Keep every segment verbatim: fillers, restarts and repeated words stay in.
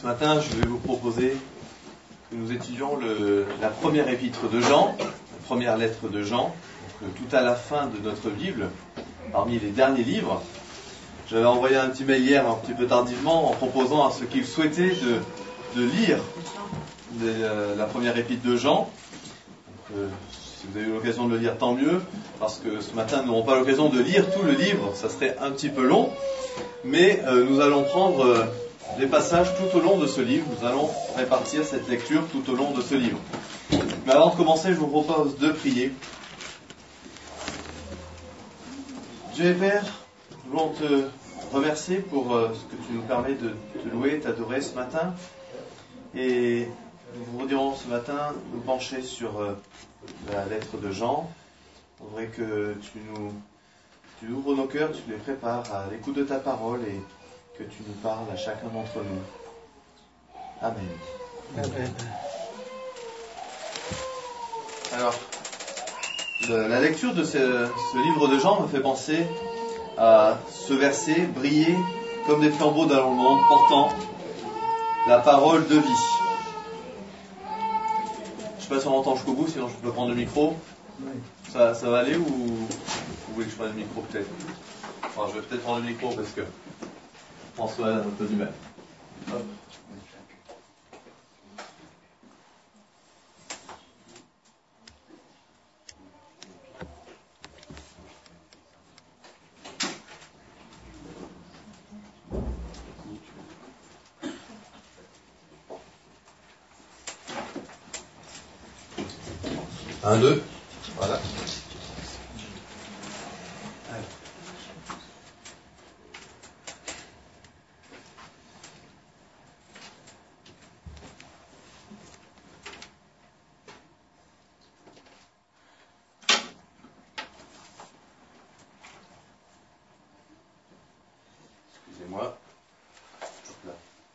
Ce matin, je vais vous proposer que nous étudions le, la première épître de Jean, la première lettre de Jean, donc tout à la fin de notre Bible, parmi les derniers livres. J'avais envoyé un petit mail hier, un petit peu tardivement, en proposant à ceux qui le souhaitaient de, de lire de, euh, la première épître de Jean. Donc, euh, si vous avez eu l'occasion de le lire, tant mieux, parce que ce matin, nous n'aurons pas l'occasion de lire tout le livre, ça serait un petit peu long, mais euh, nous allons prendre euh, les passages tout au long de ce livre, nous allons répartir cette lecture tout au long de ce livre. Mais avant de commencer, je vous propose de prier. Dieu et Père, nous voulons te remercier pour euh, ce que tu nous permets de te louer, t'adorer ce matin, et nous voudrions ce matin nous pencher sur euh, la lettre de Jean. On voudrait que tu nous tu ouvres nos cœurs, tu les prépares à l'écoute de ta parole et que tu nous parles à chacun d'entre nous. Amen. Amen. Alors, le, la lecture de ce, ce livre de Jean me fait penser à ce verset: briller comme des flambeaux dans le monde, portant la parole de vie. Je ne sais pas si on entend jusqu'au bout, sinon je peux prendre le micro. Ça, ça va aller ou vous voulez que je prenne le micro peut-être? Enfin, je vais peut-être prendre le micro parce que François a un peu du mal. Hop. Un, deux, voilà. Excusez-moi. Là.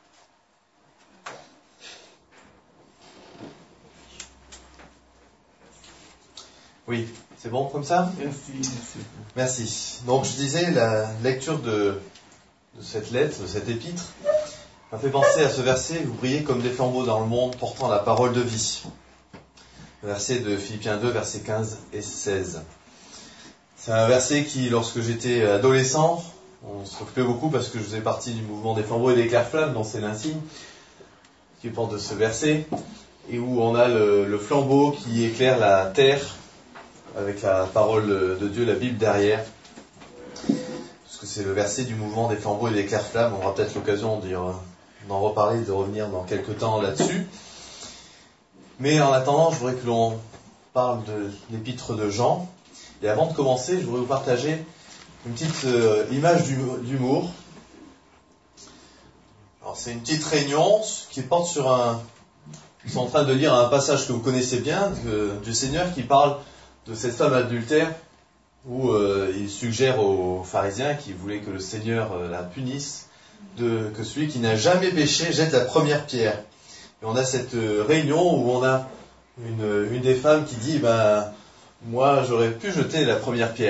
Oui, c'est bon comme ça? Merci, merci. Merci. Donc je disais, la lecture de, de cette lettre, de cette épître, m'a fait penser à ce verset: vous brillez comme des flambeaux dans le monde, portant la parole de vie. Le verset de Philippiens deux, versets quinze et seize. C'est un verset qui, lorsque j'étais adolescent, on se occupait beaucoup parce que je faisais partie du mouvement des flambeaux et des clairs-flammes, dont c'est l'insigne qui porte de ce verset, et où on a le, le flambeau qui éclaire la terre, avec la parole de Dieu, la Bible derrière, parce que c'est le verset du mouvement des flambeaux et des clairs-flammes. On aura peut-être l'occasion d'en reparler, de revenir dans quelques temps là-dessus. Mais en attendant, je voudrais que l'on parle de l'épître de Jean. Et avant de commencer, je voudrais vous partager une petite euh, image d'humour. Alors c'est une petite réunion qui porte sur un... Ils sont en train de lire un passage que vous connaissez bien, de, du Seigneur, qui parle de cette femme adultère, où euh, il suggère aux pharisiens qui voulaient que le Seigneur euh, la punisse, de, que celui qui n'a jamais péché jette la première pierre. Et on a cette euh, réunion où on a une, une des femmes qui dit ben, « moi j'aurais pu jeter la première pierre ».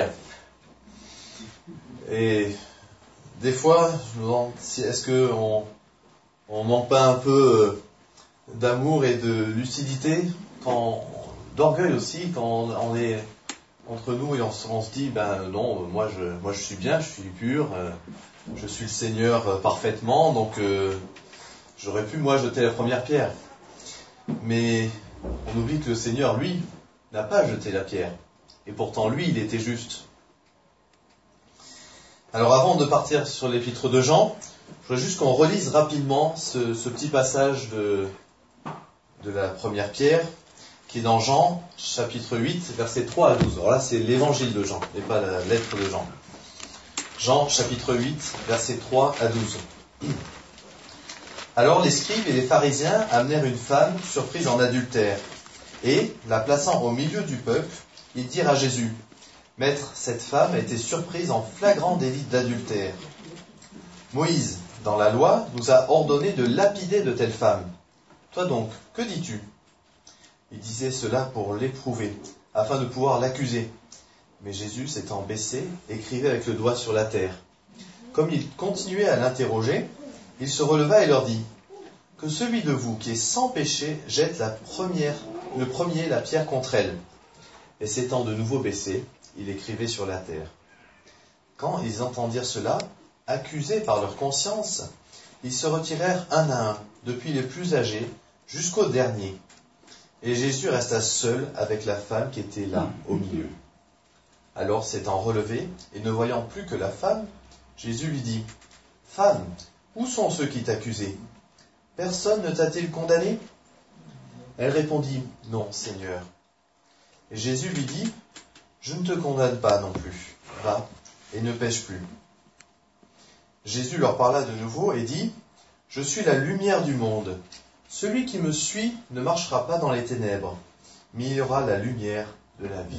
Et des fois, je me demande si, est-ce qu'on on manque pas un peu euh, d'amour et de lucidité, quand d'orgueil aussi, quand on, on est entre nous et on, on se dit ben non, moi je, moi je suis bien, je suis pur, euh, je suis le Seigneur euh, parfaitement, donc euh, j'aurais pu moi jeter la première pierre. Mais on oublie que le Seigneur, lui, n'a pas jeté la pierre. Et pourtant, lui, il était juste. Alors avant de partir sur l'épître de Jean, je voudrais juste qu'on relise rapidement ce, ce petit passage de, de la première pierre, qui est dans Jean, chapitre huit, versets trois à douze. Alors là, c'est l'évangile de Jean, et pas la lettre de Jean. Jean, chapitre huit, versets trois à douze. Alors les scribes et les pharisiens amenèrent une femme surprise en adultère, et, la plaçant au milieu du peuple, ils dirent à Jésus: « Maître, cette femme a été surprise en flagrant délit d'adultère. Moïse, dans la loi, nous a ordonné de lapider de telles femmes. Toi donc, que dis-tu » Il disait cela pour l'éprouver, afin de pouvoir l'accuser. Mais Jésus, s'étant baissé, écrivait avec le doigt sur la terre. Comme il continuait à l'interroger, il se releva et leur dit : que celui de vous qui est sans péché jette la première, le premier la pierre contre elle. Et s'étant de nouveau baissé, il écrivait sur la terre. Quand ils entendirent cela, accusés par leur conscience, ils se retirèrent un à un, depuis les plus âgés jusqu'au dernier. Et Jésus resta seul avec la femme qui était là, au milieu. Alors, s'étant relevé, et ne voyant plus que la femme, Jésus lui dit, « Femme, où sont ceux qui t'accusaient ? Personne ne t'a-t-il condamné ?» Elle répondit, « Non, Seigneur. » Et Jésus lui dit, « Je ne te condamne pas non plus. Va, et ne pêche plus. » Jésus leur parla de nouveau et dit, « Je suis la lumière du monde. Celui qui me suit ne marchera pas dans les ténèbres, mais il y aura la lumière de la vie. »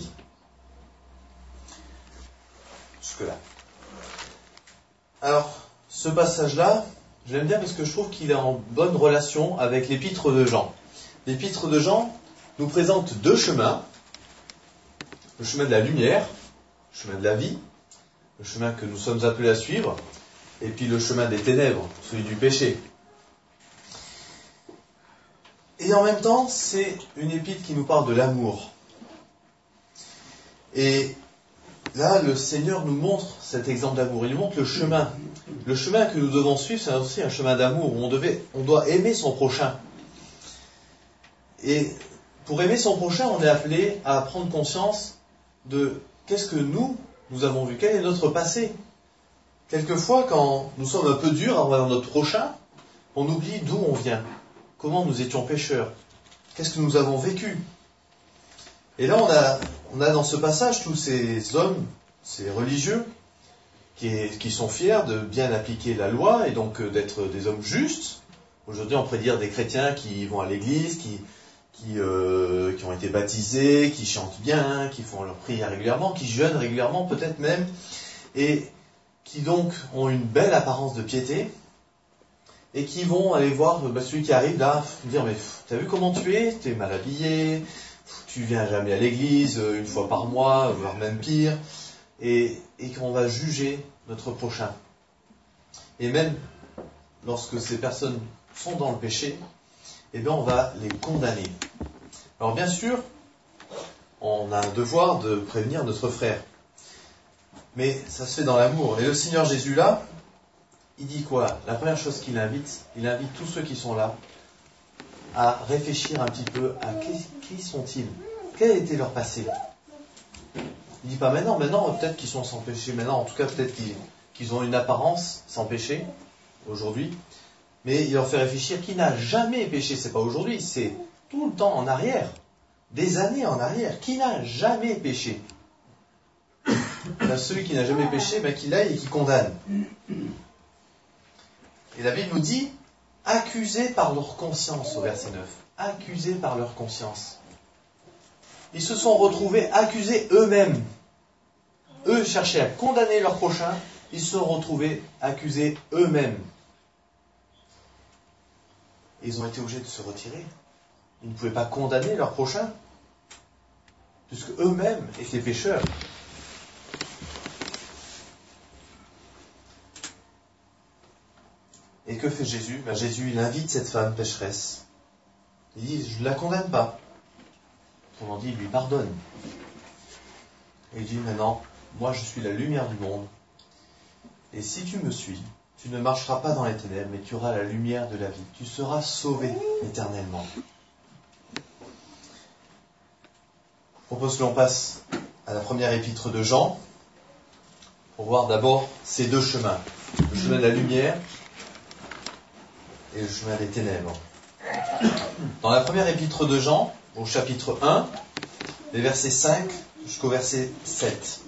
Jusque-là. Alors, ce passage-là, je l'aime bien parce que je trouve qu'il est en bonne relation avec l'épître de Jean. L'épître de Jean nous présente deux chemins. Le chemin de la lumière, le chemin de la vie, le chemin que nous sommes appelés à suivre, et puis le chemin des ténèbres, celui du péché. Et en même temps, c'est une épître qui nous parle de l'amour. Et là, le Seigneur nous montre cet exemple d'amour. Il nous montre le chemin. Le chemin que nous devons suivre, c'est aussi un chemin d'amour, où on, devait, on doit aimer son prochain. Et pour aimer son prochain, on est appelé à prendre conscience de qu'est-ce que nous, nous avons vu, quel est notre passé. Quelquefois, quand nous sommes un peu durs envers notre prochain, on oublie d'où on vient, comment nous étions pécheurs, qu'est-ce que nous avons vécu. Et là, on a, on a dans ce passage tous ces hommes, ces religieux, qui, est, qui sont fiers de bien appliquer la loi et donc d'être des hommes justes. Aujourd'hui, on pourrait dire des chrétiens qui vont à l'église, qui, qui, euh, qui ont été baptisés, qui chantent bien, qui font leur prière régulièrement, qui jeûnent régulièrement peut-être même, et qui donc ont une belle apparence de piété, et qui vont aller voir bah, celui qui arrive là, dire « Mais t'as vu comment tu es ? T'es mal habillé, tu viens jamais à l'église, une fois par mois, voire même pire. » Et, et qu'on va juger notre prochain. Et même lorsque ces personnes sont dans le péché, eh bien on va les condamner. Alors bien sûr, on a un devoir de prévenir notre frère. Mais ça se fait dans l'amour. Et le Seigneur Jésus là, il dit quoi ? La première chose qu'il invite, il invite tous ceux qui sont là à réfléchir un petit peu à qui, qui sont-ils ? Quel était leur passé ? Il ne dit pas maintenant, maintenant peut-être qu'ils sont sans péché, maintenant en tout cas peut-être qu'ils, qu'ils ont une apparence sans péché, aujourd'hui, mais il leur fait réfléchir qui n'a jamais péché, c'est pas aujourd'hui, c'est tout le temps en arrière, des années en arrière, qui n'a jamais péché. Là, celui qui n'a jamais péché, ben, qu'il aille et qu'il condamne. Et la Bible nous dit, accusés par leur conscience, au verset neuf, accusés par leur conscience. Ils se sont retrouvés accusés eux-mêmes. Eux cherchaient à condamner leur prochain, ils se sont retrouvés accusés eux-mêmes. Et ils ont été obligés de se retirer. Ils ne pouvaient pas condamner leur prochain, puisque eux-mêmes étaient pécheurs. Et que fait Jésus ? Ben Jésus, il invite cette femme pécheresse. Il dit, je ne la condamne pas. Autrement dit, il lui pardonne. Et il dit, maintenant, moi je suis la lumière du monde. Et si tu me suis, tu ne marcheras pas dans les ténèbres, mais tu auras la lumière de la vie. Tu seras sauvé éternellement. Je propose que l'on passe à la première épître de Jean, pour voir d'abord ces deux chemins. Le chemin de la lumière et le chemin des ténèbres. Dans la première épître de Jean, au chapitre un, les versets cinq jusqu'au verset sept.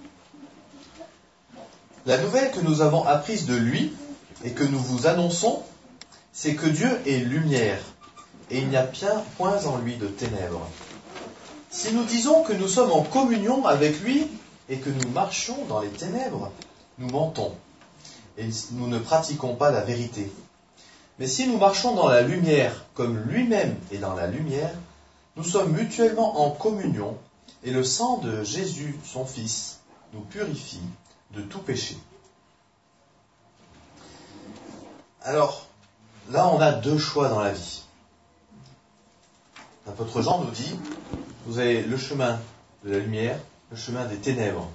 La nouvelle que nous avons apprise de lui et que nous vous annonçons, c'est que Dieu est lumière et il n'y a point en lui de ténèbres. Si nous disons que nous sommes en communion avec lui et que nous marchons dans les ténèbres, nous mentons et nous ne pratiquons pas la vérité. Mais si nous marchons dans la lumière comme lui-même est dans la lumière, nous sommes mutuellement en communion et le sang de Jésus, son Fils, nous purifie de tout péché. Alors, là, on a deux choix dans la vie. L'apôtre Jean nous dit, vous avez le chemin de la lumière, le chemin des ténèbres.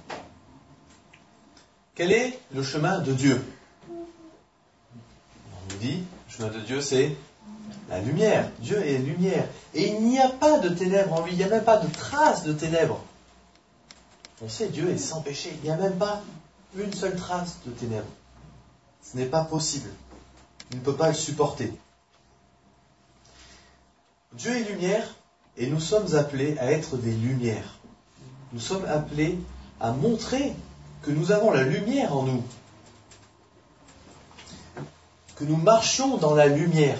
Quel est le chemin de Dieu? On nous dit, le chemin de Dieu, c'est la lumière. Dieu est lumière. Et il n'y a pas de ténèbres en lui, il n'y a même pas de trace de ténèbres. On sait, Dieu est sans péché. Il n'y a même pas une seule trace de ténèbres. Ce n'est pas possible. Il ne peut pas le supporter. Dieu est lumière et nous sommes appelés à être des lumières. Nous sommes appelés à montrer que nous avons la lumière en nous. Que nous marchions dans la lumière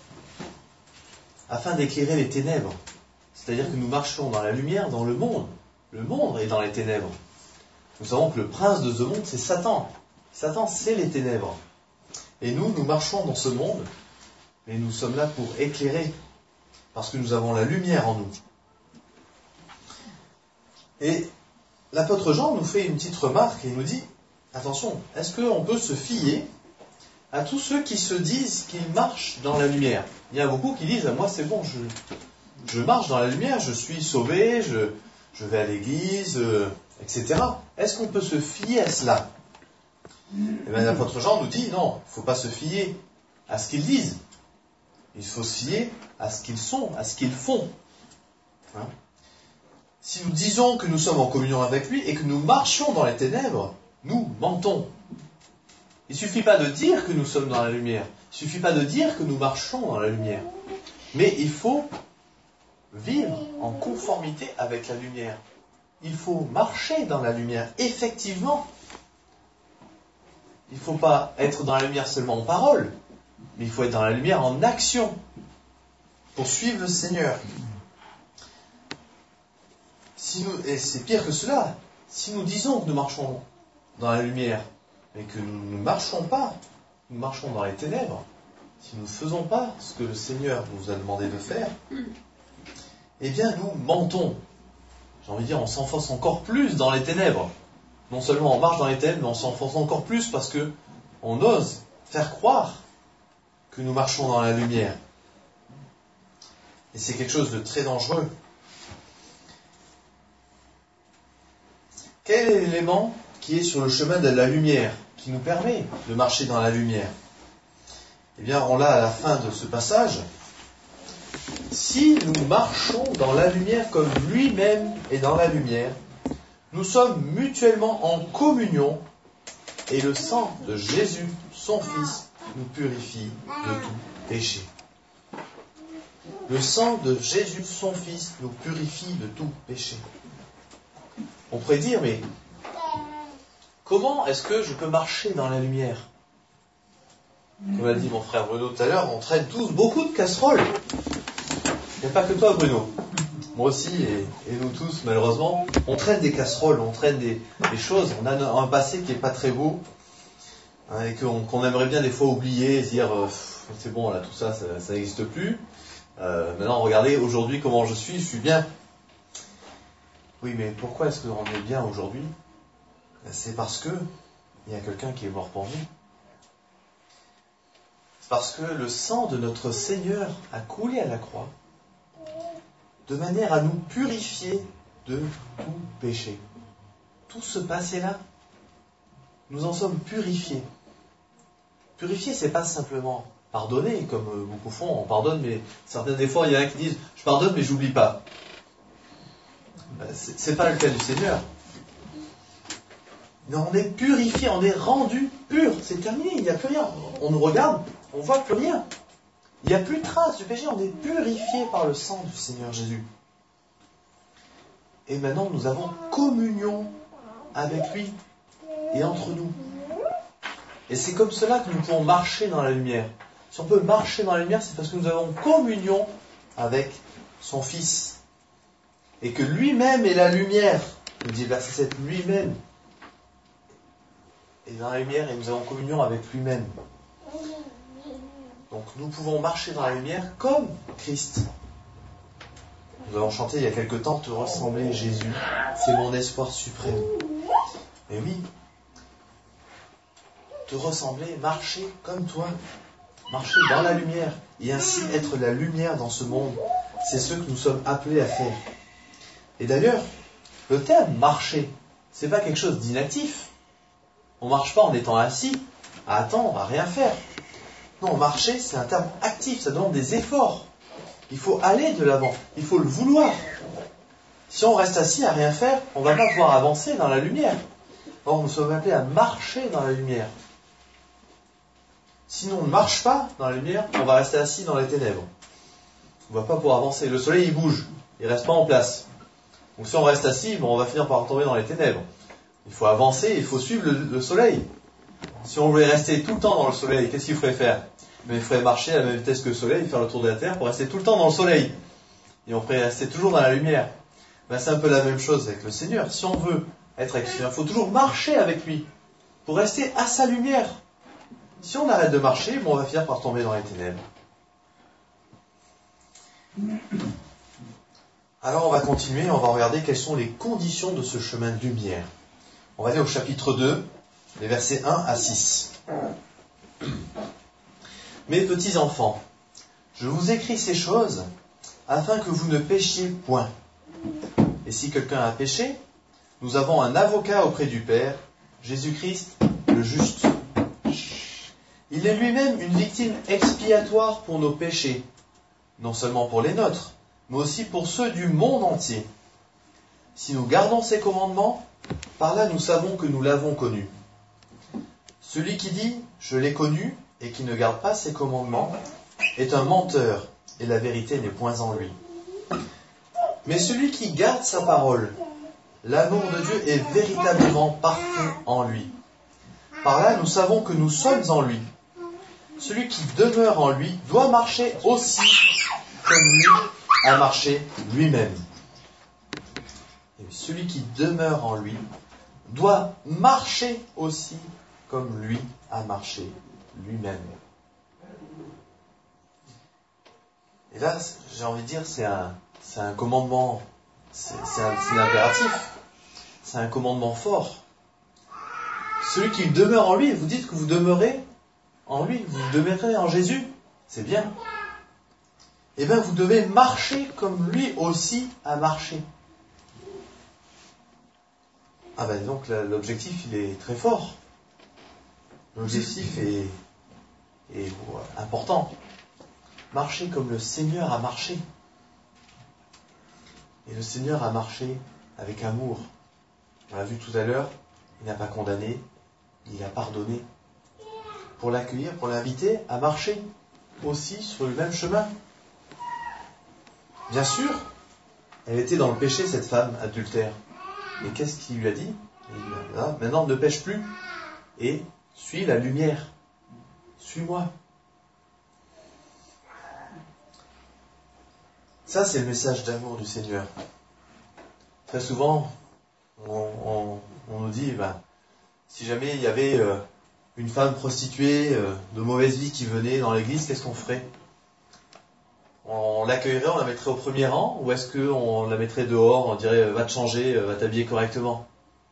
afin d'éclairer les ténèbres. C'est-à-dire que nous marchons dans la lumière dans le monde. Le monde est dans les ténèbres. Nous savons que le prince de ce monde, c'est Satan. Satan, c'est les ténèbres. Et nous, nous marchons dans ce monde, mais nous sommes là pour éclairer, parce que nous avons la lumière en nous. Et l'apôtre Jean nous fait une petite remarque et nous dit, attention, est-ce qu'on peut se fier à tous ceux qui se disent qu'ils marchent dans la lumière? Il y a beaucoup qui disent, moi c'est bon, je, je marche dans la lumière, je suis sauvé, je, je vais à l'église, euh, et cetera. Est-ce qu'on peut se fier à cela? Et bien l'apôtre Jean nous dit, non, il ne faut pas se fier à ce qu'ils disent. Il faut se fier à ce qu'ils sont, à ce qu'ils font. Hein? Si nous disons que nous sommes en communion avec lui et que nous marchons dans les ténèbres, nous mentons. Il ne suffit pas de dire que nous sommes dans la lumière. Il ne suffit pas de dire que nous marchons dans la lumière. Mais il faut vivre en conformité avec la lumière. Il faut marcher dans la lumière, effectivement. Il ne faut pas être dans la lumière seulement en parole, mais il faut être dans la lumière en action, pour suivre le Seigneur. Si nous, et c'est pire que cela, si nous disons que nous marchons dans la lumière, mais que nous ne marchons pas, nous marchons dans les ténèbres, si nous ne faisons pas ce que le Seigneur nous a demandé de faire, eh bien nous mentons. J'ai envie de dire, on s'enfonce encore plus dans les ténèbres. Non seulement on marche dans les ténèbres, mais on s'enfonce encore plus parce que on ose faire croire que nous marchons dans la lumière. Et c'est quelque chose de très dangereux. Quel est l'élément qui est sur le chemin de la lumière, qui nous permet de marcher dans la lumière? Eh bien, on l'a à la fin de ce passage. Si nous marchons dans la lumière comme lui-même est dans la lumière, nous sommes mutuellement en communion et le sang de Jésus, son Fils, nous purifie de tout péché. Le sang de Jésus, son Fils, nous purifie de tout péché. On pourrait dire, mais comment est-ce que je peux marcher dans la lumière? Comme l'a dit mon frère Bruno tout à l'heure, on traîne tous beaucoup de casseroles. Il n'y a pas que toi, Bruno. Moi aussi, et, et nous tous, malheureusement, on traîne des casseroles, on traîne des, des choses. On a un passé qui n'est pas très beau, hein, et qu'on, qu'on aimerait bien des fois oublier, et se dire, euh, c'est bon, là, tout ça, ça n'existe plus. Euh, maintenant, regardez, aujourd'hui, comment je suis, je suis bien. Oui, mais pourquoi est-ce qu'on est bien aujourd'hui? C'est parce que il y a quelqu'un qui est mort pour nous. C'est parce que le sang de notre Seigneur a coulé à la croix, de manière à nous purifier de tout péché. Tout ce passé-là, nous en sommes purifiés. Purifier, c'est pas simplement pardonner, comme beaucoup font, on pardonne, mais certaines des fois, il y en a qui disent, je pardonne, mais j'oublie pas. C'est, c'est pas le cas du Seigneur. Non, on est purifié, on est rendu pur, c'est terminé, il n'y a plus rien. On nous regarde, on ne voit plus rien. Il n'y a plus de trace du péché, on est purifié par le sang du Seigneur Jésus. Et maintenant, nous avons communion avec lui et entre nous. Et c'est comme cela que nous pouvons marcher dans la lumière. Si on peut marcher dans la lumière, c'est parce que nous avons communion avec son Fils. Et que lui-même est la lumière. Il dit verset sept, lui-même est dans la lumière et nous avons communion avec lui-même. Donc nous pouvons marcher dans la lumière comme Christ. Nous avons chanté il y a quelque temps, te ressembler Jésus, c'est mon espoir suprême. Mais oui, te ressembler, marcher comme toi, marcher dans la lumière et ainsi être la lumière dans ce monde. C'est ce que nous sommes appelés à faire. Et d'ailleurs, le terme marcher, c'est pas quelque chose d'inactif. On marche pas en étant assis, à attendre, à rien faire. Non, marcher, c'est un terme actif, ça demande des efforts. Il faut aller de l'avant, il faut le vouloir. Si on reste assis à rien faire, on ne va pas pouvoir avancer dans la lumière. Or, nous sommes appelés à marcher dans la lumière. Si on ne marche pas dans la lumière, on va rester assis dans les ténèbres. On ne va pas pouvoir avancer. Le soleil, il bouge, il ne reste pas en place. Donc si on reste assis, bon, on va finir par tomber dans les ténèbres. Il faut avancer, il faut suivre le, le soleil. Si on voulait rester tout le temps dans le soleil, qu'est-ce qu'il faudrait faire? Mais il faudrait marcher à la même vitesse que le soleil, faire le tour de la Terre pour rester tout le temps dans le soleil. Et on pourrait rester toujours dans la lumière. Ben, c'est un peu la même chose avec le Seigneur. Si on veut être avec le Seigneur, il faut toujours marcher avec lui pour rester à sa lumière. Si on arrête de marcher, bon, on va finir par tomber dans les ténèbres. Alors on va continuer, on va regarder quelles sont les conditions de ce chemin de lumière. On va aller au chapitre deux, les versets un à six. Mes petits enfants, je vous écris ces choses afin que vous ne péchiez point. Et si quelqu'un a péché, nous avons un avocat auprès du Père, Jésus-Christ le juste. Il est lui-même une victime expiatoire pour nos péchés, non seulement pour les nôtres, mais aussi pour ceux du monde entier. Si nous gardons ses commandements, par là nous savons que nous l'avons connu. Celui qui dit « je l'ai connu » et qui ne garde pas ses commandements est un menteur, et la vérité n'est point en lui. Mais celui qui garde sa parole, l'amour de Dieu est véritablement parfait en lui. Par là nous savons que nous sommes en lui. Celui qui demeure en lui doit marcher aussi comme lui a marché lui-même. Et celui qui demeure en lui doit marcher aussi comme lui a marché lui-même. Et là, j'ai envie de dire, c'est un, c'est un commandement, c'est, c'est, un, c'est un impératif, c'est un commandement fort. Celui qui demeure en lui, vous dites que vous demeurez en lui, vous demeurez en Jésus, c'est bien. Eh bien, vous devez marcher comme lui aussi a marché. Ah ben donc l'objectif il est très fort. L'objectif est, est important. Marcher comme le Seigneur a marché. Et le Seigneur a marché avec amour. On l'a vu tout à l'heure, il n'a pas condamné, il a pardonné. Pour l'accueillir, pour l'inviter à marcher aussi sur le même chemin. Bien sûr, elle était dans le péché, cette femme adultère. Et qu'est-ce qu'il lui a dit? Il lui a dit, ah, maintenant ne pêche plus et suis la lumière. Suis-moi. Ça, c'est le message d'amour du Seigneur. Très souvent, on, on, on nous dit, ben, si jamais il y avait euh, une femme prostituée euh, de mauvaise vie qui venait dans l'église, qu'est-ce qu'on ferait? On l'accueillerait, on la mettrait au premier rang, ou est-ce qu'on la mettrait dehors, on dirait va te changer, va t'habiller correctement?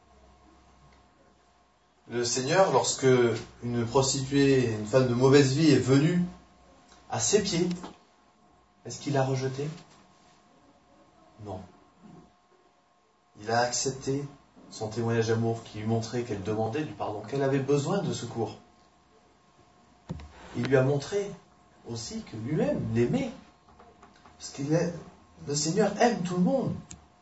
Le Seigneur, lorsque une prostituée, une femme de mauvaise vie est venue à ses pieds, est-ce qu'il l'a rejetée? Non. Il a accepté son témoignage d'amour qui lui montrait qu'elle demandait du pardon, qu'elle avait besoin de secours. Il lui a montré aussi que lui-même l'aimait. Parce que le Seigneur aime tout le monde.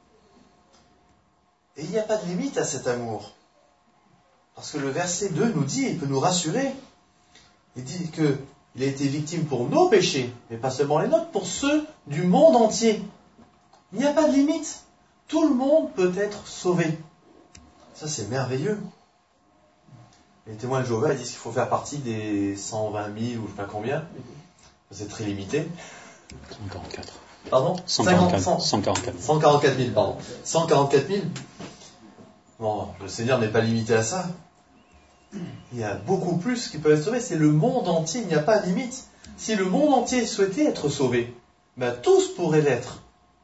Et il n'y a pas de limite à cet amour. Parce que le verset deux nous dit, il peut nous rassurer. Il dit qu'il a été victime pour nos péchés, mais pas seulement les nôtres, pour ceux du monde entier. Il n'y a pas de limite. Tout le monde peut être sauvé. Ça, c'est merveilleux. Les témoins de Jéhovah disent qu'il faut faire partie des cent vingt mille ou je ne sais pas combien. C'est très limité. cent quarante-quatre. Pardon cent quarante-quatre. cent quarante-quatre. cent quarante-quatre mille, pardon. cent quarante-quatre mille. Bon, le Seigneur n'est pas limité à ça. Il y a beaucoup plus qui peuvent être sauvés. C'est le monde entier, il n'y a pas de limite. Si le monde entier souhaitait être sauvé, ben tous pourraient l'être.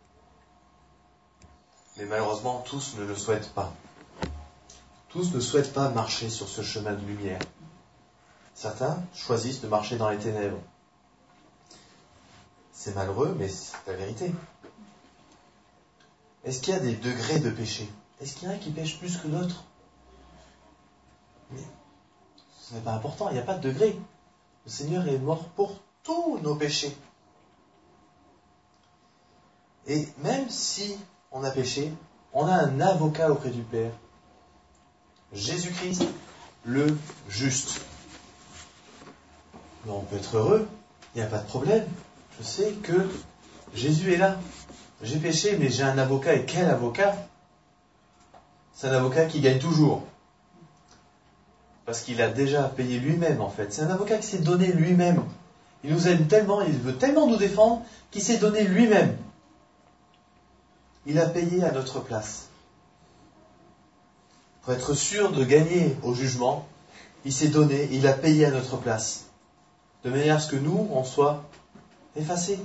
Mais malheureusement, tous ne le souhaitent pas. Tous ne souhaitent pas marcher sur ce chemin de lumière. Certains choisissent de marcher dans les ténèbres. C'est malheureux, mais c'est la vérité. Est-ce qu'il y a des degrés de péché? Est-ce qu'il y en a qui pêchent plus que d'autres? Mais ce n'est pas important, il n'y a pas de degré. Le Seigneur est mort pour tous nos péchés. Et même si on a péché, on a un avocat auprès du Père. Jésus-Christ, le juste. Mais on peut être heureux, il n'y a pas de problème. Je sais que Jésus est là. J'ai péché, mais j'ai un avocat. Et quel avocat? C'est un avocat qui gagne toujours. Parce qu'il a déjà payé lui-même, en fait. C'est un avocat qui s'est donné lui-même. Il nous aime tellement, il veut tellement nous défendre, qu'il s'est donné lui-même. Il a payé à notre place. Pour être sûr de gagner au jugement, il s'est donné, il a payé à notre place. De manière à ce que nous, on soit effacés.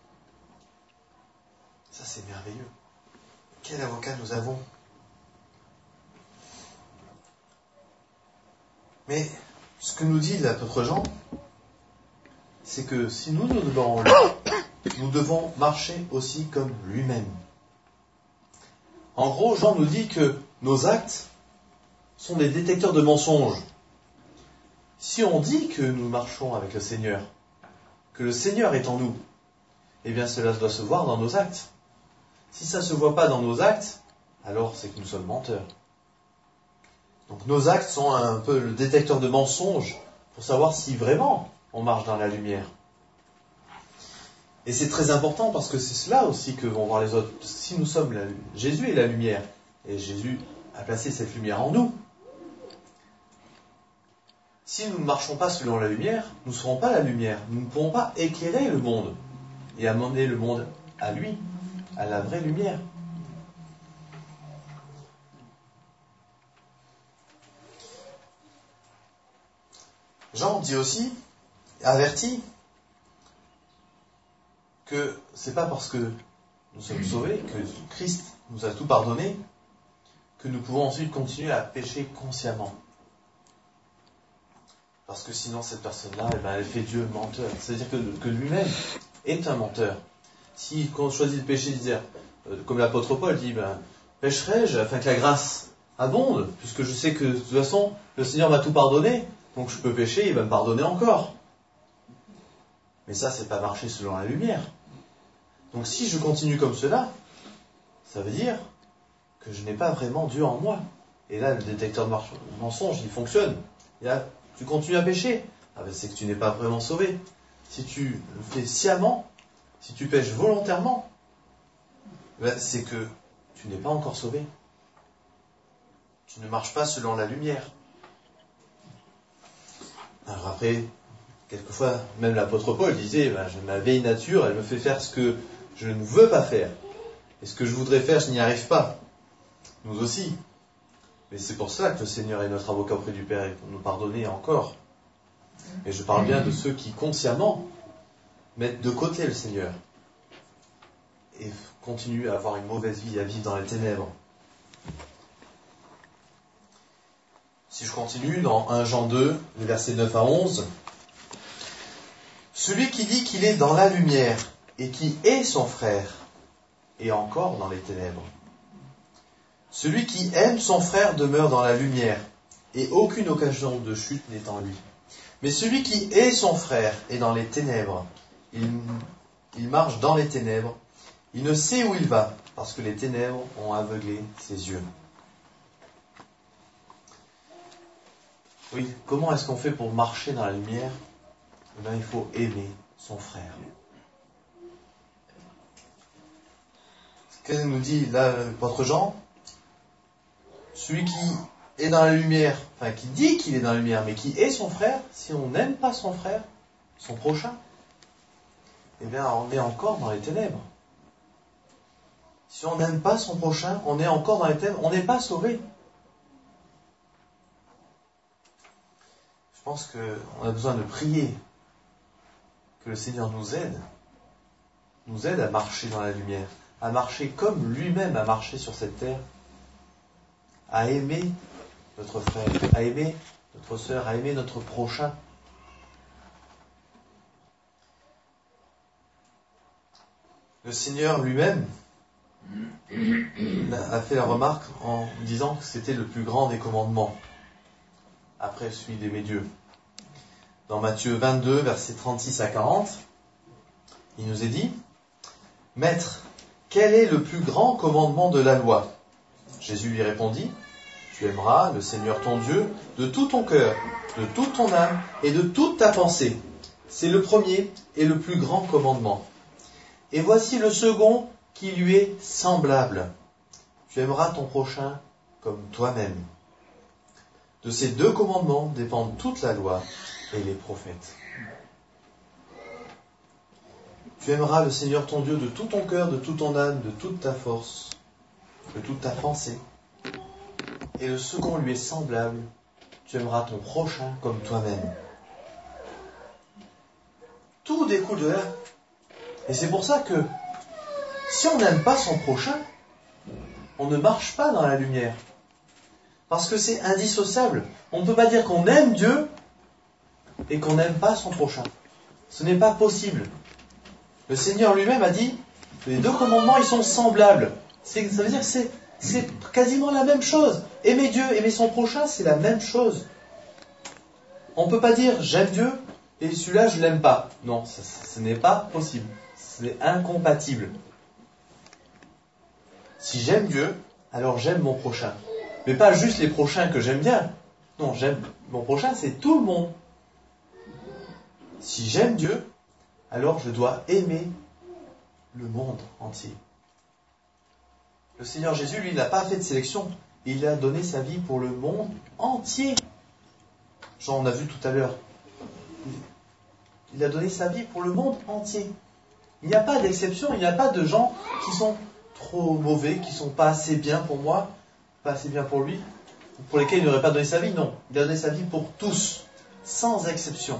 Ça, c'est merveilleux. Quel avocat nous avons. Mais ce que nous dit l'apôtre Jean, c'est que si nous nous devons, nous devons marcher aussi comme lui-même. En gros, Jean nous dit que nos actes sont des détecteurs de mensonges. Si on dit que nous marchons avec le Seigneur, que le Seigneur est en nous, eh bien cela doit se voir dans nos actes. Si ça ne se voit pas dans nos actes, alors c'est que nous sommes menteurs. Donc nos actes sont un peu le détecteur de mensonges pour savoir si vraiment on marche dans la lumière. Et c'est très important parce que c'est cela aussi que vont voir les autres. Si nous sommes la, Jésus est la lumière, et Jésus a placé cette lumière en nous. Si nous ne marchons pas selon la lumière, nous ne serons pas la lumière. Nous ne pourrons pas éclairer le monde et amener le monde à lui, à la vraie lumière. Jean dit aussi, avertit, que c'est pas parce que nous sommes sauvés, que Christ nous a tout pardonné, que nous pouvons ensuite continuer à pécher consciemment. Parce que sinon cette personne-là, eh ben, elle fait Dieu menteur. C'est-à-dire que, que lui-même est un menteur. Si on choisit le péché, de dire, euh, comme l'apôtre Paul dit, ben, pécherai-je afin que la grâce abonde, puisque je sais que de toute façon, le Seigneur m'a tout pardonné, donc je peux pécher, il va me pardonner encore. Mais ça, c'est pas marcher selon la lumière. Donc si je continue comme cela, ça veut dire que je n'ai pas vraiment Dieu en moi. Et là, le détecteur de mensonge, il fonctionne. Et là, tu continues à pécher. Ah ben, c'est que tu n'es pas vraiment sauvé. Si tu le fais sciemment, si tu pêches volontairement, ben, c'est que tu n'es pas encore sauvé. Tu ne marches pas selon la lumière. Alors après, quelquefois, même l'apôtre Paul disait, ben, ma vieille nature, elle me fait faire ce que je ne veux pas faire. Et ce que je voudrais faire, je n'y arrive pas. Nous aussi. Mais c'est pour ça que le Seigneur est notre avocat auprès du Père et pour nous pardonner encore. Et je parle bien de ceux qui consciemment mettent de côté le Seigneur et continuent à avoir une mauvaise vie, à vivre dans les ténèbres. Si je continue dans premier Jean deux, les versets neuf à onze, celui qui dit qu'il est dans la lumière et qui est son frère est encore dans les ténèbres. Celui qui aime son frère demeure dans la lumière, et aucune occasion de chute n'est en lui. Mais celui qui est son frère est dans les ténèbres. Il, il marche dans les ténèbres. Il ne sait où il va, parce que les ténèbres ont aveuglé ses yeux. Oui, comment est-ce qu'on fait pour marcher dans la lumière? Eh bien, il faut aimer son frère. Qu'est-ce que nous dit là l'apôtre Jean? Celui qui est dans la lumière, enfin qui dit qu'il est dans la lumière, mais qui est son frère, si on n'aime pas son frère, son prochain, eh bien on est encore dans les ténèbres. Si on n'aime pas son prochain, on est encore dans les ténèbres, on n'est pas sauvé. Je pense qu'on a besoin de prier, que le Seigneur nous aide, nous aide à marcher dans la lumière, à marcher comme lui-même a marché sur cette terre, à aimer notre frère, à aimer notre sœur, à aimer notre prochain, Le Seigneur lui-même a fait la remarque en disant que c'était le plus grand des commandements, après celui d'aimer Dieu. Dans Matthieu vingt-deux, versets trente-six à quarante, il nous est dit, « Maître, quel est le plus grand commandement de la loi ?» Jésus lui répondit, « Tu aimeras le Seigneur ton Dieu de tout ton cœur, de toute ton âme et de toute ta pensée. C'est le premier et le plus grand commandement. Et voici le second qui lui est semblable. Tu aimeras ton prochain comme toi-même. De ces deux commandements dépendent toute la loi et les prophètes. Tu aimeras le Seigneur ton Dieu de tout ton cœur, de toute ton âme, de toute ta force, de toute ta pensée. Et le second lui est semblable. Tu aimeras ton prochain comme toi-même. Tout découle de là. Et c'est pour ça que si on n'aime pas son prochain, on ne marche pas dans la lumière. Parce que c'est indissociable. On ne peut pas dire qu'on aime Dieu et qu'on n'aime pas son prochain. Ce n'est pas possible. Le Seigneur lui-même a dit, les deux commandements, ils sont semblables. C'est, ça veut dire que c'est, c'est quasiment la même chose. Aimer Dieu, aimer son prochain, c'est la même chose. On ne peut pas dire, j'aime Dieu et celui-là, je ne l'aime pas. Non, ça, ce n'est pas possible. C'est incompatible. Si j'aime Dieu, alors j'aime mon prochain. Mais pas juste les prochains que j'aime bien. Non, j'aime mon prochain, c'est tout le monde. Si j'aime Dieu, alors je dois aimer le monde entier. Le Seigneur Jésus, lui, n'a pas fait de sélection. Il a donné sa vie pour le monde entier. Jean, on a vu tout à l'heure. Il a donné sa vie pour le monde entier. Il n'y a pas d'exception, il n'y a pas de gens qui sont trop mauvais, qui ne sont pas assez bien pour moi, pas assez bien pour lui, pour lesquels il n'aurait pas donné sa vie. Non, il a donné sa vie pour tous, sans exception.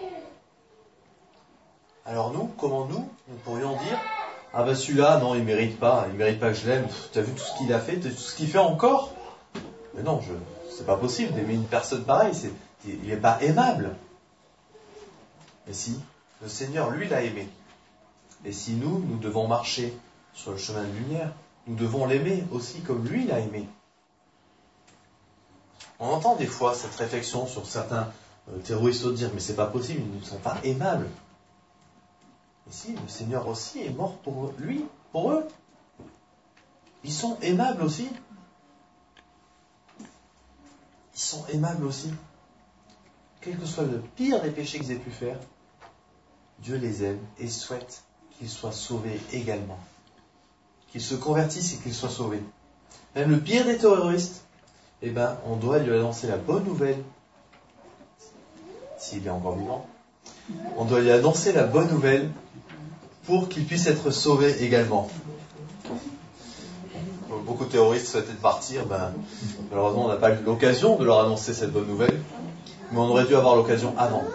Alors nous, comment nous, nous pourrions dire, ah ben celui-là, non, il ne mérite pas, il ne mérite pas que je l'aime, tu as vu tout ce qu'il a fait, tout ce qu'il fait encore? Mais non, je, c'est pas possible d'aimer une personne pareille, c'est, il n'est pas aimable. Mais si, le Seigneur, lui, l'a aimé. Et si nous, nous devons marcher sur le chemin de lumière, nous devons l'aimer aussi comme lui l'a aimé. On entend des fois cette réflexion sur certains euh, terroristes dire, mais c'est pas possible, ils ne sont pas aimables. Mais si, le Seigneur aussi est mort pour lui, pour eux. Ils sont aimables aussi. Ils sont aimables aussi. Quel que soit le pire des péchés qu'ils aient pu faire, Dieu les aime et souhaite qu'ils soient sauvés également. Qu'ils se convertissent et qu'ils soient sauvés. Même le pire des terroristes, eh ben, on doit lui annoncer la bonne nouvelle, s'il est encore vivant. On doit lui annoncer la bonne nouvelle pour qu'il puisse être sauvé également. Beaucoup de terroristes souhaitaient partir, ben, malheureusement on n'a pas eu l'occasion de leur annoncer cette bonne nouvelle, mais on aurait dû avoir l'occasion avant.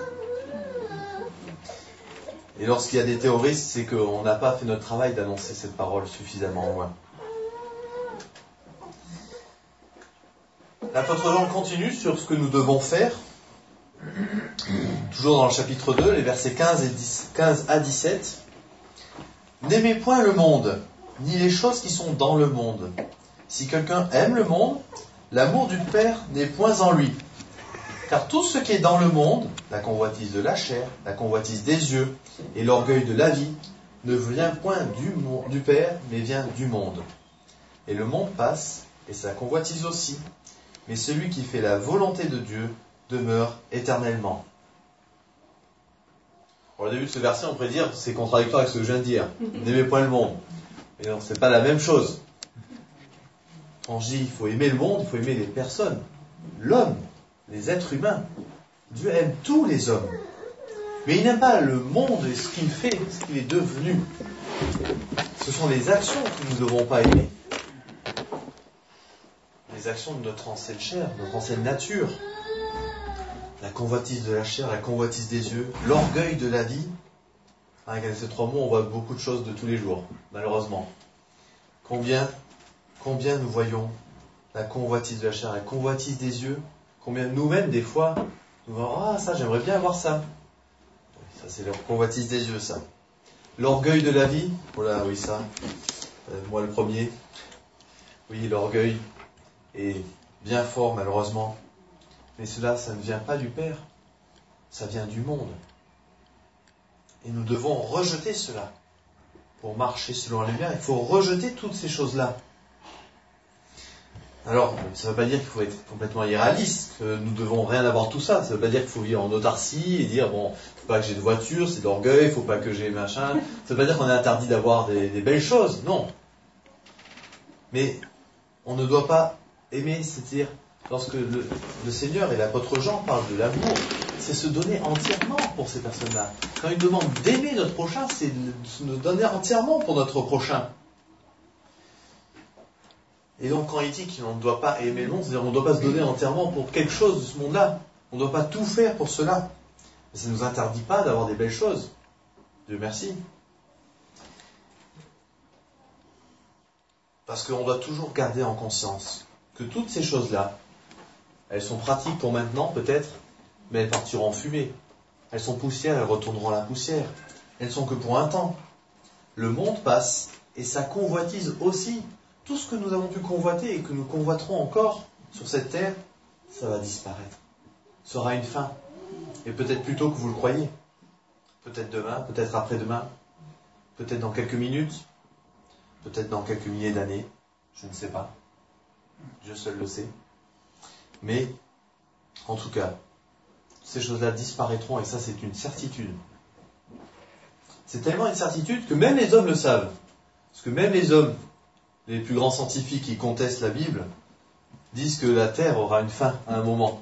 Et lorsqu'il y a des terroristes, c'est qu'on n'a pas fait notre travail d'annoncer cette parole suffisamment loin. L'apôtre Jean continue sur ce que nous devons faire. Toujours dans le chapitre deux, les versets quinze, et dix, quinze à dix-sept. N'aimez point le monde, ni les choses qui sont dans le monde. Si quelqu'un aime le monde, l'amour du Père n'est point en lui. Car tout ce qui est dans le monde, la convoitise de la chair, la convoitise des yeux et l'orgueil de la vie, ne vient point du, du Père, mais vient du monde. Et le monde passe, et sa convoitise aussi, mais celui qui fait la volonté de Dieu demeure éternellement. Au début de ce verset, on pourrait dire c'est contradictoire avec ce que je viens de dire. N'aimez point le monde. Mais non, c'est pas la même chose. Quand je dis il faut aimer le monde, il faut aimer les personnes, l'homme, les êtres humains. Dieu aime tous les hommes. Mais il n'aime pas le monde et ce qu'il fait, ce qu'il est devenu. Ce sont les actions que nous ne devons pas aimer. Les actions de notre ancienne chair, de notre ancienne nature. La convoitise de la chair, la convoitise des yeux, l'orgueil de la vie. Avec ces trois mots, on voit beaucoup de choses de tous les jours, malheureusement. Combien, combien nous voyons la convoitise de la chair, la convoitise des yeux. Combien nous-mêmes, des fois, nous voyons, ah, ça, j'aimerais bien avoir ça. Ça, c'est la convoitise des yeux, ça. L'orgueil de la vie, oh là, oui ça, euh, moi le premier. Oui, l'orgueil est bien fort malheureusement. Mais cela, ça ne vient pas du Père, ça vient du monde. Et nous devons rejeter cela. Pour marcher selon la lumière, il faut rejeter toutes ces choses-là. Alors, ça ne veut pas dire qu'il faut être complètement irréaliste, que nous devons rien avoir de tout ça. Ça ne veut pas dire qu'il faut vivre en autarcie et dire, bon, il ne faut pas que j'ai de voiture, c'est de l'orgueil, il ne faut pas que j'ai machin. Ça ne veut pas dire qu'on est interdit d'avoir des, des belles choses, non. Mais on ne doit pas aimer, c'est-à-dire, lorsque le, le Seigneur et l'apôtre Jean parlent de l'amour, c'est se donner entièrement pour ces personnes-là. Quand il demande d'aimer notre prochain, c'est de se donner entièrement pour notre prochain. Et donc quand il dit qu'on ne doit pas aimer le monde, c'est-à-dire qu'on ne doit pas se donner entièrement pour quelque chose de ce monde-là. On ne doit pas tout faire pour cela. Mais ça ne nous interdit pas d'avoir des belles choses. Dieu merci. Parce qu'on doit toujours garder en conscience que toutes ces choses-là, elles sont pratiques pour maintenant peut-être, mais elles partiront en fumée. Elles sont poussières, elles retourneront à la poussière. Elles ne sont que pour un temps. Le monde passe et sa convoitise aussi. Tout ce que nous avons pu convoiter et que nous convoiterons encore sur cette terre, ça va disparaître. Ça aura une fin. Et peut-être plus tôt que vous le croyez. Peut-être demain, peut-être après-demain, peut-être dans quelques minutes, peut-être dans quelques milliers d'années. Je ne sais pas. Dieu seul le sait. Mais, en tout cas, ces choses-là disparaîtront et ça c'est une certitude. C'est tellement une certitude que même les hommes le savent. Parce que même les hommes, les plus grands scientifiques qui contestent la Bible, disent que la Terre aura une fin à un moment.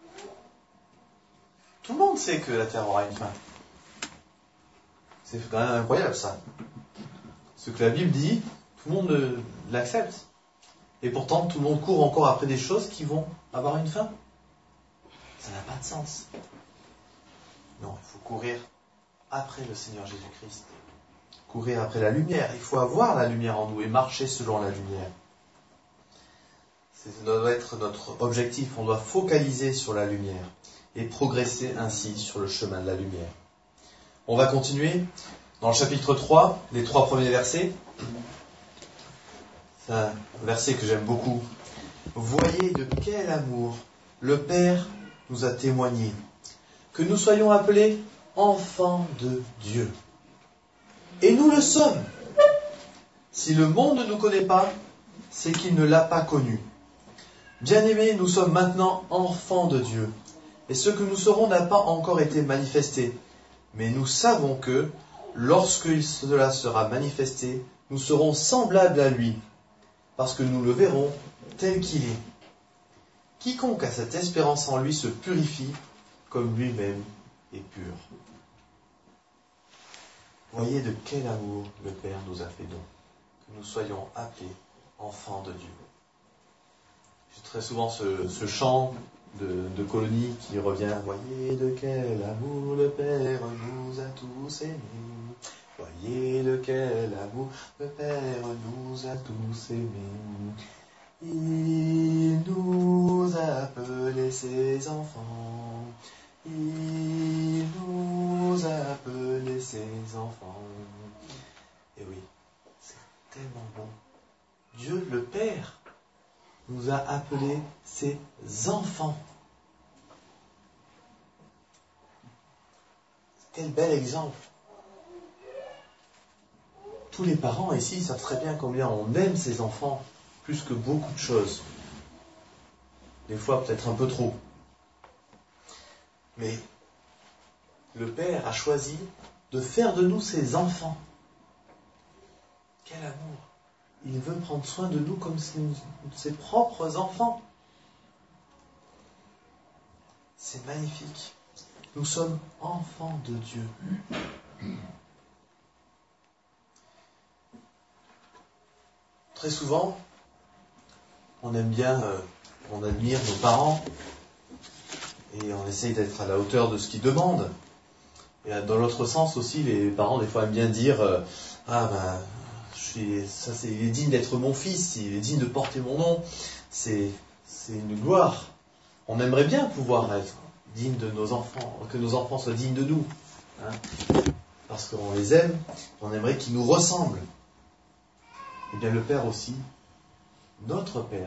Tout le monde sait que la Terre aura une fin. C'est quand même incroyable ça. Ce que la Bible dit, tout le monde l'accepte. Et pourtant, tout le monde court encore après des choses qui vont avoir une fin. Ça n'a pas de sens. Non, il faut courir après le Seigneur Jésus-Christ. Courir après la lumière. Il faut avoir la lumière en nous et marcher selon la lumière. Ça doit être notre objectif. On doit focaliser sur la lumière et progresser ainsi sur le chemin de la lumière. On va continuer dans le chapitre trois, les trois premiers versets. C'est un verset que j'aime beaucoup. Voyez de quel amour le Père nous a témoigné, que nous soyons appelés enfants de Dieu. Et nous le sommes. Si le monde ne nous connaît pas, c'est qu'il ne l'a pas connu. Bien-aimés, nous sommes maintenant enfants de Dieu. Et ce que nous serons n'a pas encore été manifesté. Mais nous savons que, lorsque cela sera manifesté, nous serons semblables à lui, parce que nous le verrons tel qu'il est. Quiconque a cette espérance en lui se purifie, comme lui-même est pur. Voyez de quel amour le Père nous a fait don, que nous soyons appelés enfants de Dieu. J'ai très souvent ce, ce chant de, de colonie qui revient. Voyez de quel amour le Père nous a tous aimés. Voyez de quel amour le Père nous a tous aimés. Il nous a appelés ses enfants. Il nous a appelés ses enfants. Et oui, c'est tellement bon. Dieu le Père nous a appelés ses enfants. Quel bel exemple. Tous les parents ici savent très bien combien on aime ses enfants, plus que beaucoup de choses. Des fois peut-être un peu trop. Mais le Père a choisi de faire de nous ses enfants. Quel amour! Il veut prendre soin de nous comme ses propres enfants. C'est magnifique. Nous sommes enfants de Dieu. Très souvent, on aime bien, euh, on admire nos parents et on essaye d'être à la hauteur de ce qu'ils demandent. Et dans l'autre sens aussi, les parents des fois aiment bien dire euh, ah ben je suis, ça c'est, il est digne d'être mon fils, il est digne de porter mon nom, c'est, c'est une gloire. On aimerait bien pouvoir être digne de nos enfants, que nos enfants soient dignes de nous. Hein. parce qu'on les aime, on aimerait qu'ils nous ressemblent. Eh bien le Père aussi, notre Père,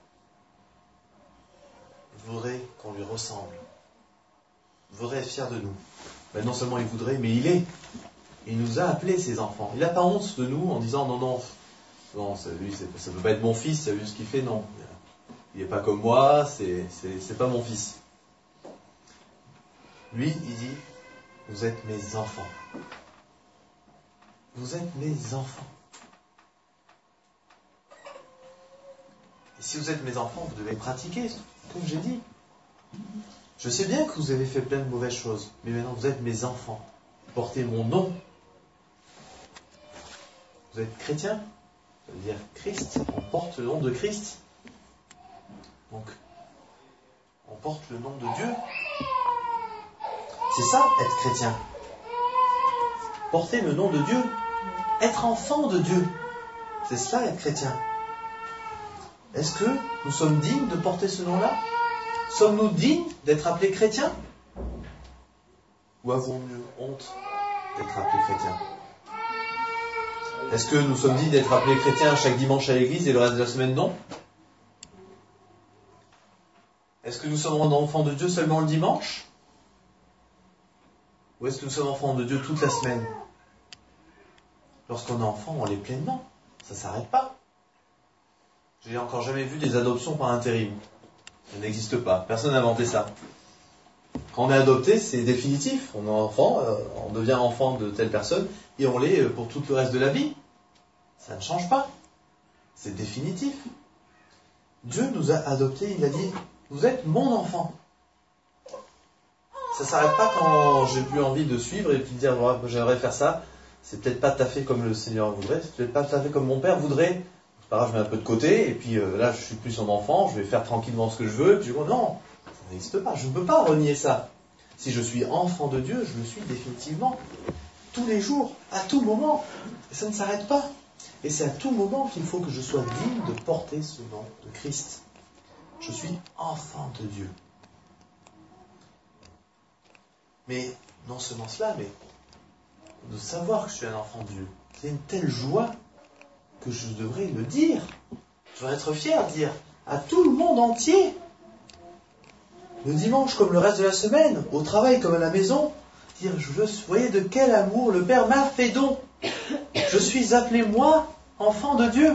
voudrait qu'on lui ressemble, voudrait être fier de nous. Ben non seulement il voudrait, mais il est. Il nous a appelés ses enfants. Il n'a pas honte de nous en disant non, non, non, ça, lui, ça ne peut pas être mon fils, ça a vu ce qu'il fait, non. Il n'est pas comme moi, c'est, c'est, c'est pas mon fils. Lui, il dit, vous êtes mes enfants. Vous êtes mes enfants. Et si vous êtes mes enfants, vous devez pratiquer, comme j'ai dit. Je sais bien que vous avez fait plein de mauvaises choses, mais maintenant vous êtes mes enfants. Vous portez mon nom. Vous êtes chrétien, ça veut dire Christ. On porte le nom de Christ. Donc, on porte le nom de Dieu. C'est ça, être chrétien. Porter le nom de Dieu. Être enfant de Dieu. C'est cela, être chrétien. Est-ce que nous sommes dignes de porter ce nom-là? Sommes-nous dignes d'être appelés chrétiens? Ou avons-nous honte d'être appelés chrétiens? Est-ce que nous sommes dignes d'être appelés chrétiens chaque dimanche à l'église et le reste de la semaine non? Est-ce que nous sommes enfants de Dieu seulement le dimanche? Ou est-ce que nous sommes enfants de Dieu toute la semaine? Lorsqu'on est enfant, on l'est pleinement. Ça ne s'arrête pas. J'ai encore jamais vu des adoptions par intérim. Ça n'existe pas. Personne n'a inventé ça. Quand on est adopté, c'est définitif. On est enfant, euh, on devient enfant de telle personne et on l'est pour tout le reste de la vie. Ça ne change pas. C'est définitif. Dieu nous a adoptés, il a dit, vous êtes mon enfant. Ça ne s'arrête pas quand j'ai plus envie de suivre et puis de dire, voilà, j'aimerais faire ça. C'est peut-être pas tout à fait comme le Seigneur voudrait, c'est peut-être pas tout à fait comme mon Père voudrait. C'est pas grave, je mets un peu de côté, et puis euh, là, je suis plus son enfant, je vais faire tranquillement ce que je veux, et puis je dis, non, ça n'existe pas, je ne peux pas renier ça. Si je suis enfant de Dieu, je le suis définitivement. Tous les jours, à tout moment. Et ça ne s'arrête pas. Et c'est à tout moment qu'il faut que je sois digne de porter ce nom de Christ. Je suis enfant de Dieu. Mais non seulement cela, mais de savoir que je suis un enfant de Dieu. C'est une telle joie que je devrais le dire. Je devrais être fier de dire à tout le monde entier. Le dimanche comme le reste de la semaine, au travail comme à la maison, dire, je veux, vous voyez de quel amour le Père m'a fait don. Je suis appelé, moi, enfant de Dieu.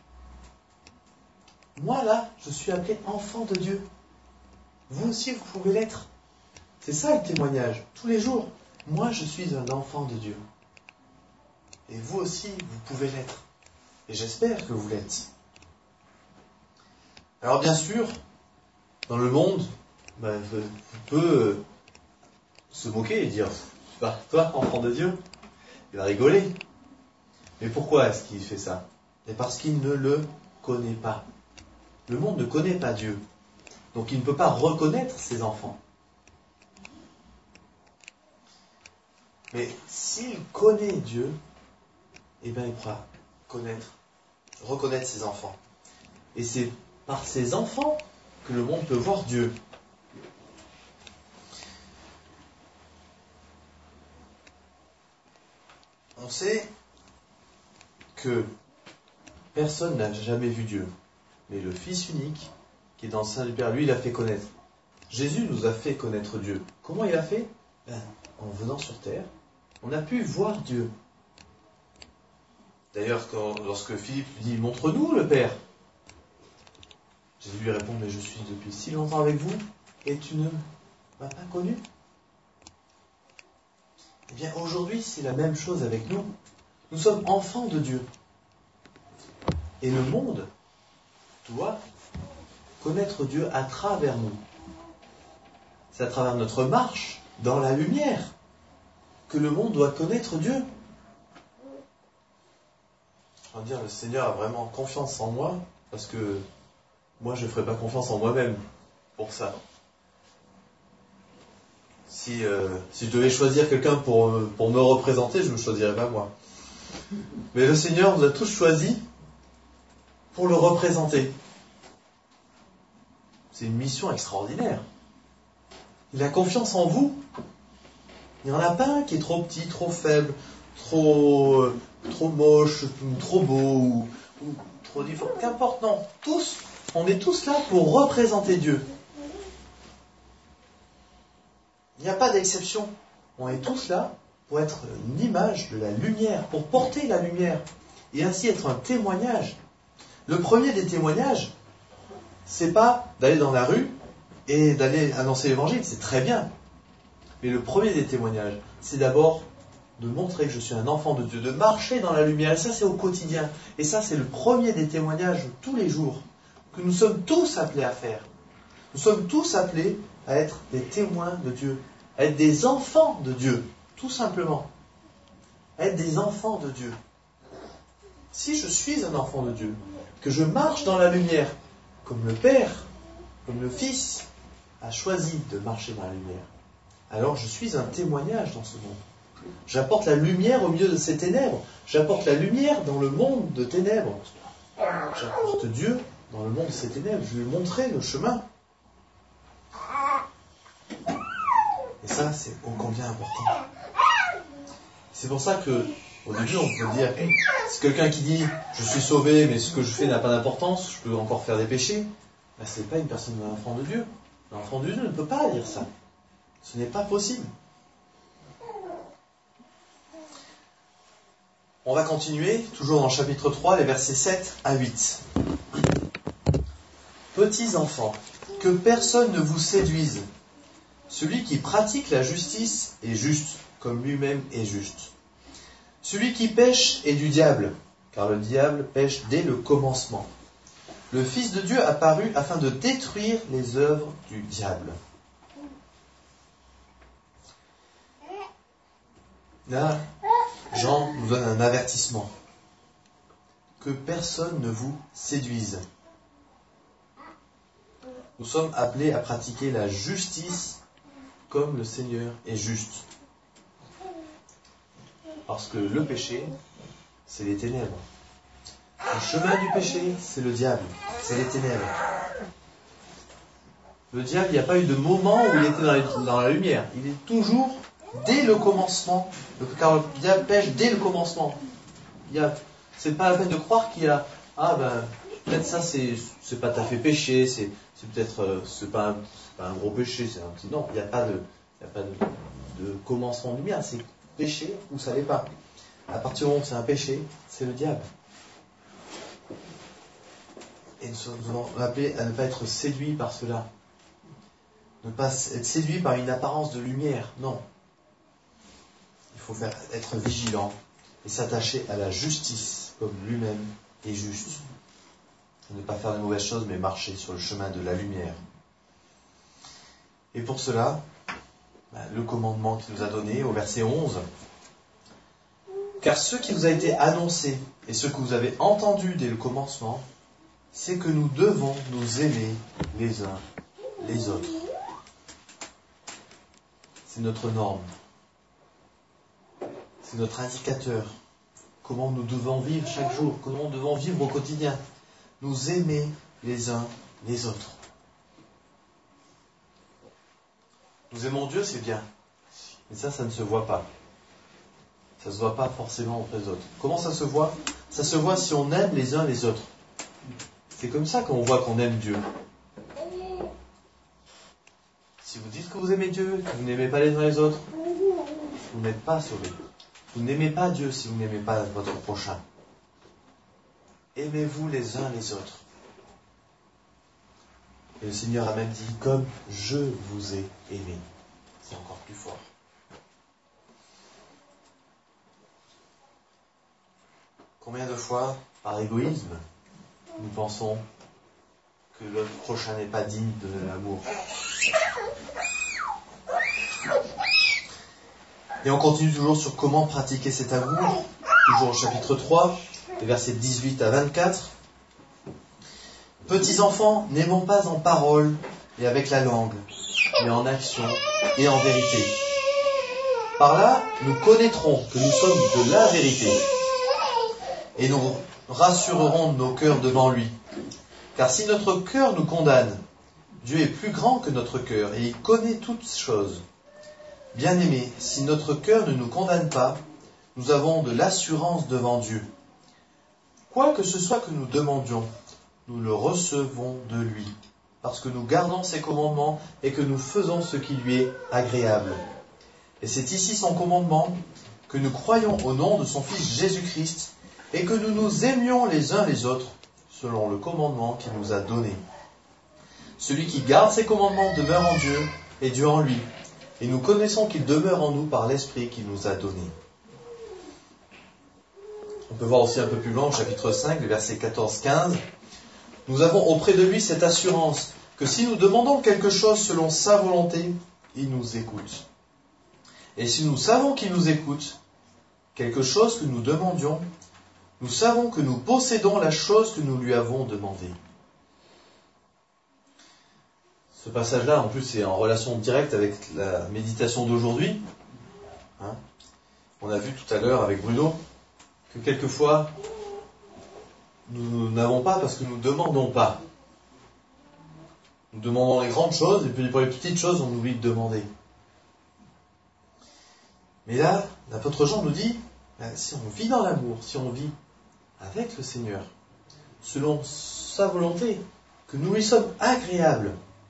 Moi, là, je suis appelé enfant de Dieu. Vous aussi, vous pouvez l'être. C'est ça le témoignage, tous les jours. Moi, je suis un enfant de Dieu. Et vous aussi, vous pouvez l'être. Et j'espère que vous l'êtes. Alors bien sûr, dans le monde, ben, vous pouvez euh, se moquer et dire, bah, toi, enfant de Dieu, il va rigoler. Mais pourquoi est-ce qu'il fait ça? Et parce qu'il ne le connaît pas. Le monde ne connaît pas Dieu. Donc il ne peut pas reconnaître ses enfants. Mais s'il connaît Dieu, eh bien il pourra connaître, reconnaître ses enfants. Et c'est par ses enfants que le monde peut voir Dieu. On sait que personne n'a jamais vu Dieu. Mais le Fils unique, qui est dans le sein du Père, lui, il a fait connaître. Jésus nous a fait connaître Dieu. Comment il a fait? Ben, en venant sur terre, on a pu voir Dieu. D'ailleurs, quand, lorsque Philippe lui dit, montre-nous le Père. Jésus lui répond, mais je suis depuis si longtemps avec vous, et tu ne m'as pas connu. Eh bien, aujourd'hui, c'est la même chose avec nous. Nous sommes enfants de Dieu. Et le monde doit connaître Dieu à travers nous. C'est à travers notre marche dans la lumière que le monde doit connaître Dieu. Je veux dire, le Seigneur a vraiment confiance en moi, parce que moi, je ne ferai pas confiance en moi-même pour ça. Si, euh, si je devais choisir quelqu'un pour, pour me représenter, je ne me choisirais pas moi. Mais le Seigneur nous a tous choisis pour le représenter. C'est une mission extraordinaire. Il a confiance en vous. Il n'y en a pas un qui est trop petit, trop faible, trop, euh, trop moche, ou trop beau, ou, ou trop différent. Qu'importe, non. Tous, on est tous là pour représenter Dieu. Il n'y a pas d'exception. On est tous là pour être une image de la lumière, pour porter la lumière, et ainsi être un témoignage. Le premier des témoignages, c'est pas d'aller dans la rue et d'aller annoncer l'évangile, c'est très bien. Mais le premier des témoignages, c'est d'abord de montrer que je suis un enfant de Dieu, de marcher dans la lumière. Et ça, c'est au quotidien. Et ça, c'est le premier des témoignages de tous les jours que nous sommes tous appelés à faire. Nous sommes tous appelés à être des témoins de Dieu, à être des enfants de Dieu, tout simplement. À être des enfants de Dieu. Si je suis un enfant de Dieu, que je marche dans la lumière, comme le Père, comme le Fils a choisi de marcher dans la lumière, alors je suis un témoignage dans ce monde. J'apporte la lumière au milieu de ces ténèbres. J'apporte la lumière dans le monde de ténèbres. J'apporte Dieu dans le monde de ces ténèbres. Je lui ai montré le chemin. Et ça, c'est ô combien important. C'est pour ça que, au début, on peut dire, hey, c'est quelqu'un qui dit, je suis sauvé, mais ce que je fais n'a pas d'importance, je peux encore faire des péchés. Ben, ce n'est pas une personne, un enfant de Dieu. L'enfant de Dieu ne peut pas dire ça. Ce n'est pas possible. On va continuer, toujours dans le chapitre trois, les versets sept à huit. Petits enfants, que personne ne vous séduise. Celui qui pratique la justice est juste, comme lui-même est juste. Celui qui pêche est du diable, car le diable pêche dès le commencement. Le Fils de Dieu apparut afin de détruire les œuvres du diable. Là, Jean nous donne un avertissement. Que personne ne vous séduise. Nous sommes appelés à pratiquer la justice comme le Seigneur est juste. Parce que le péché, c'est les ténèbres. Le chemin du péché, c'est le diable, c'est les ténèbres. Le diable, il n'y a pas eu de moment où il était dans, les, dans la lumière. Il est toujours, dès le commencement, car le diable pêche dès le commencement. Il y a, c'est pas la peine de croire qu'il y a, ah ben, peut-être ça c'est, c'est pas tout à fait péché, c'est, c'est peut-être, euh, c'est pas, un, c'est pas un gros péché, c'est un petit, non, il n'y a pas de, il n'y a pas de, de commencement de lumière, c'est péché ou ça l'est pas. À partir du moment où c'est un péché, c'est le diable. Et nous sommes appelés à ne pas être séduits par cela. Ne pas être séduits par une apparence de lumière. Non. Il faut faire, être vigilant et s'attacher à la justice comme lui-même est juste. Ne pas faire de mauvaises choses, mais marcher sur le chemin de la lumière. Et pour cela, le commandement qu'il nous a donné au verset onze. Car ce qui vous a été annoncé et ce que vous avez entendu dès le commencement, c'est que nous devons nous aimer les uns les autres. C'est notre norme. C'est notre indicateur. Comment nous devons vivre chaque jour, comment nous devons vivre au quotidien. Nous aimer les uns les autres. Nous aimons Dieu, c'est bien. Mais ça, ça ne se voit pas. Ça ne se voit pas forcément auprès des autres. Comment ça se voit ? Ça se voit si on aime les uns les autres. C'est comme ça qu'on voit qu'on aime Dieu. Si vous dites que vous aimez Dieu, que vous n'aimez pas les uns les autres, vous n'êtes pas sauvés. Vous n'aimez pas Dieu si vous n'aimez pas votre prochain. Aimez-vous les uns les autres. Et le Seigneur a même dit, comme je vous ai aimé. C'est encore plus fort. Combien de fois, par égoïsme, nous pensons que notre prochain n'est pas digne de l'amour. Et on continue toujours sur comment pratiquer cet amour, toujours au chapitre trois, les versets dix-huit à vingt-quatre. Petits enfants, n'aimons pas en parole et avec la langue, mais en action et en vérité. Par là, nous connaîtrons que nous sommes de la vérité et nous rassurerons nos cœurs devant lui. Car si notre cœur nous condamne, Dieu est plus grand que notre cœur et il connaît toutes choses. Bien-aimés, si notre cœur ne nous condamne pas, nous avons de l'assurance devant Dieu. Quoi que ce soit que nous demandions, nous le recevons de lui, parce que nous gardons ses commandements et que nous faisons ce qui lui est agréable. Et c'est ici son commandement, que nous croyons au nom de son Fils Jésus-Christ et que nous nous aimions les uns les autres selon le commandement qu'il nous a donné. Celui qui garde ses commandements demeure en Dieu et Dieu en lui. Et nous connaissons qu'il demeure en nous par l'Esprit qu'il nous a donné. On peut voir aussi un peu plus loin au chapitre cinq, les versets quatorze à quinze. Nous avons auprès de lui cette assurance que si nous demandons quelque chose selon sa volonté, il nous écoute. Et si nous savons qu'il nous écoute, quelque chose que nous demandions, nous savons que nous possédons la chose que nous lui avons demandée. Ce passage-là, en plus, est en relation directe avec la méditation d'aujourd'hui. Hein, on a vu tout à l'heure avec Bruno que quelquefois, nous n'avons pas parce que nous ne demandons pas. Nous demandons les grandes choses, et puis pour les petites choses, on oublie de demander. Mais là, l'apôtre Jean nous dit, si on vit dans l'amour, si on vit avec le Seigneur, selon sa volonté, que nous lui sommes agréables,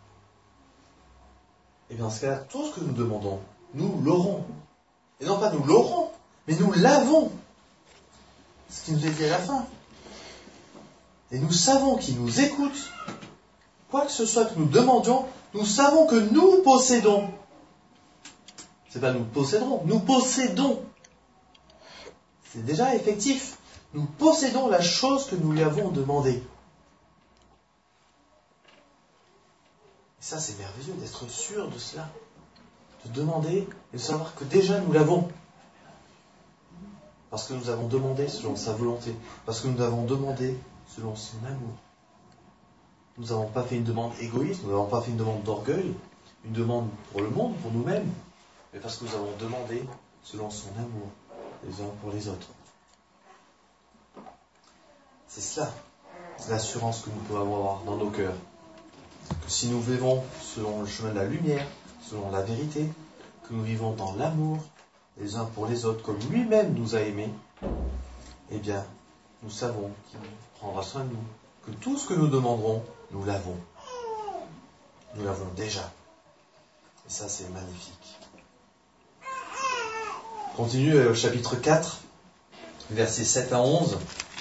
et bien dans ce cas-là, tout ce que nous demandons, nous l'aurons. Et non pas nous l'aurons, mais nous l'avons. Ce qui nous est dit à la fin. Et nous savons qu'il nous écoute. Quoi que ce soit que nous demandions, nous savons que nous possédons. C'est pas nous posséderons, nous possédons. C'est déjà effectif. Nous possédons la chose que nous lui avons demandée. Et ça, c'est merveilleux d'être sûr de cela. De demander et de savoir que déjà nous l'avons. Parce que nous avons demandé selon sa volonté. Parce que nous avons demandé selon son amour. Nous n'avons pas fait une demande égoïste, nous n'avons pas fait une demande d'orgueil, une demande pour le monde, pour nous-mêmes, mais parce que nous avons demandé selon son amour, les uns pour les autres. C'est cela, l'assurance que nous pouvons avoir dans nos cœurs. Que si nous vivons selon le chemin de la lumière, selon la vérité, que nous vivons dans l'amour, les uns pour les autres, comme lui-même nous a aimés, eh bien, nous savons qu'il prendra soin de nous, que tout ce que nous demanderons, nous l'avons. Nous l'avons déjà. Et ça, c'est magnifique. On continue au chapitre quatre, versets sept à onze.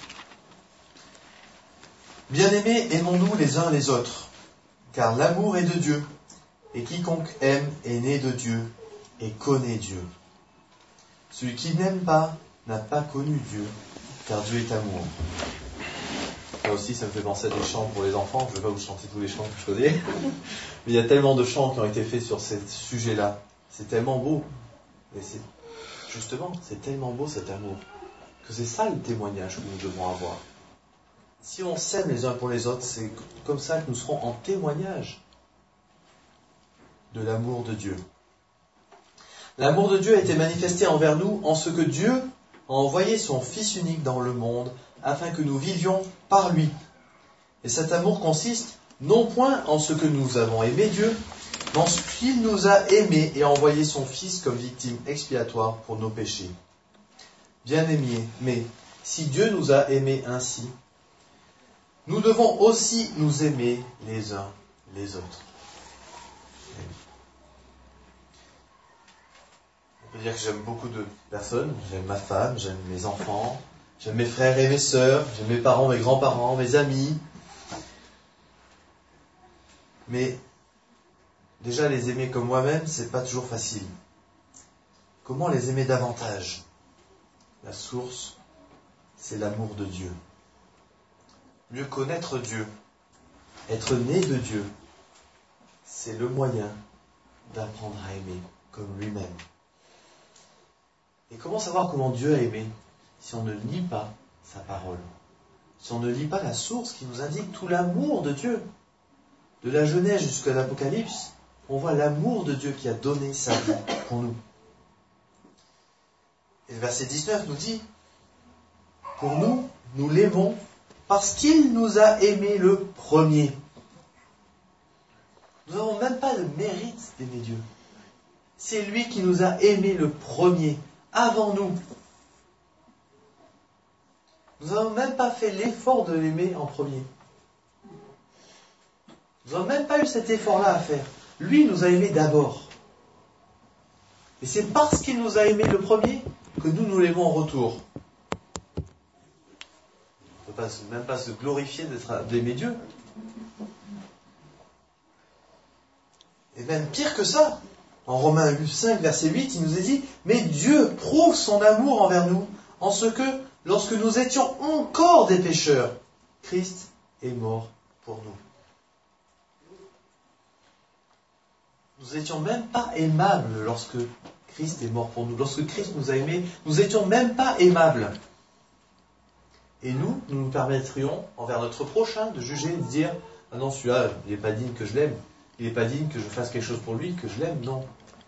Bien-aimés, aimons-nous les uns les autres, car l'amour est de Dieu, et quiconque aime est né de Dieu et connaît Dieu. Celui qui n'aime pas n'a pas connu Dieu, car Dieu est amour. Là aussi, ça me fait penser à des chants pour les enfants. Je ne vais pas vous chanter tous les chants que je connais. Mais il y a tellement de chants qui ont été faits sur ce sujet-là. C'est tellement beau. Et c'est, justement, c'est tellement beau cet amour. Que c'est ça le témoignage que nous devons avoir. Si on s'aime les uns pour les autres, c'est comme ça que nous serons en témoignage de l'amour de Dieu. L'amour de Dieu a été manifesté envers nous en ce que Dieu a envoyé son Fils unique dans le monde afin que nous vivions par lui. Et cet amour consiste non point en ce que nous avons aimé Dieu, mais en ce qu'il nous a aimés et a envoyé son Fils comme victime expiatoire pour nos péchés. Bien-aimés, mais si Dieu nous a aimés ainsi, nous devons aussi nous aimer les uns les autres. On peut dire que j'aime beaucoup de personnes. J'aime ma femme, j'aime mes enfants, j'aime mes frères et mes sœurs, j'aime mes parents, mes grands-parents, mes amis. Mais déjà les aimer comme moi-même, c'est pas toujours facile. Comment les aimer davantage ? La source, c'est l'amour de Dieu. Mieux connaître Dieu, être né de Dieu, c'est le moyen d'apprendre à aimer comme lui-même. Et comment savoir comment Dieu a aimé si on ne lit pas sa parole, si on ne lit pas la source qui nous indique tout l'amour de Dieu. De la Genèse jusqu'à l'Apocalypse, on voit l'amour de Dieu qui a donné sa vie pour nous. Et le verset dix-neuf nous dit, pour nous, nous l'aimons parce qu'il nous a aimés le premier. Nous n'avons même pas le mérite d'aimer Dieu. C'est lui qui nous a aimés le premier, avant nous. Nous n'avons même pas fait l'effort de l'aimer en premier. Nous n'avons même pas eu cet effort-là à faire. Lui nous a aimés d'abord. Et c'est parce qu'il nous a aimés le premier que nous, nous l'aimons en retour. On ne peut pas, même pas se glorifier d'être, d'aimer Dieu. Et même pire que ça, en Romains cinq, verset huit, il nous est dit « Mais Dieu prouve son amour envers nous, en ce que, lorsque nous étions encore des pécheurs, Christ est mort pour nous. » Nous n'étions même pas aimables lorsque Christ est mort pour nous. Lorsque Christ nous a aimés, nous n'étions même pas aimables. Et nous, nous nous permettrions, envers notre prochain, de juger, de dire « Ah non, celui-là, il n'est pas digne que je l'aime. Il n'est pas digne que je fasse quelque chose pour lui, que je l'aime. » Non.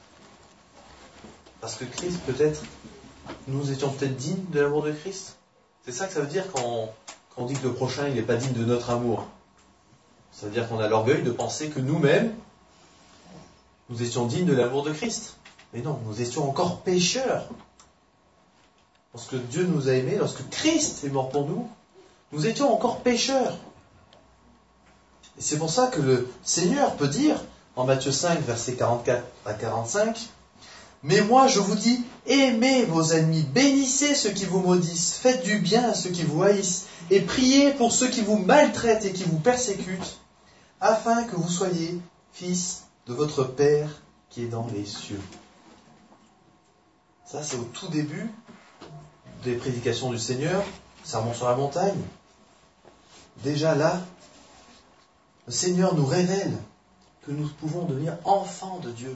Parce que Christ, peut-être, nous étions peut-être dignes de l'amour de Christ. C'est ça que ça veut dire quand on, quand on dit que le prochain, il n'est pas digne de notre amour. Ça veut dire qu'on a l'orgueil de penser que nous-mêmes, nous étions dignes de l'amour de Christ. Mais non, nous étions encore pécheurs. Lorsque Dieu nous a aimés, lorsque Christ est mort pour nous, nous étions encore pécheurs. Et c'est pour ça que le Seigneur peut dire, en Matthieu cinq, versets quarante-quatre à quarante-cinq, « Mais moi je vous dis, aimez vos ennemis, bénissez ceux qui vous maudissent, faites du bien à ceux qui vous haïssent, et priez pour ceux qui vous maltraitent et qui vous persécutent, afin que vous soyez fils de votre Père qui est dans les cieux. » Ça, c'est au tout début des prédications du Seigneur, Sermon sur la montagne. Déjà là, le Seigneur nous révèle que nous pouvons devenir enfants de Dieu.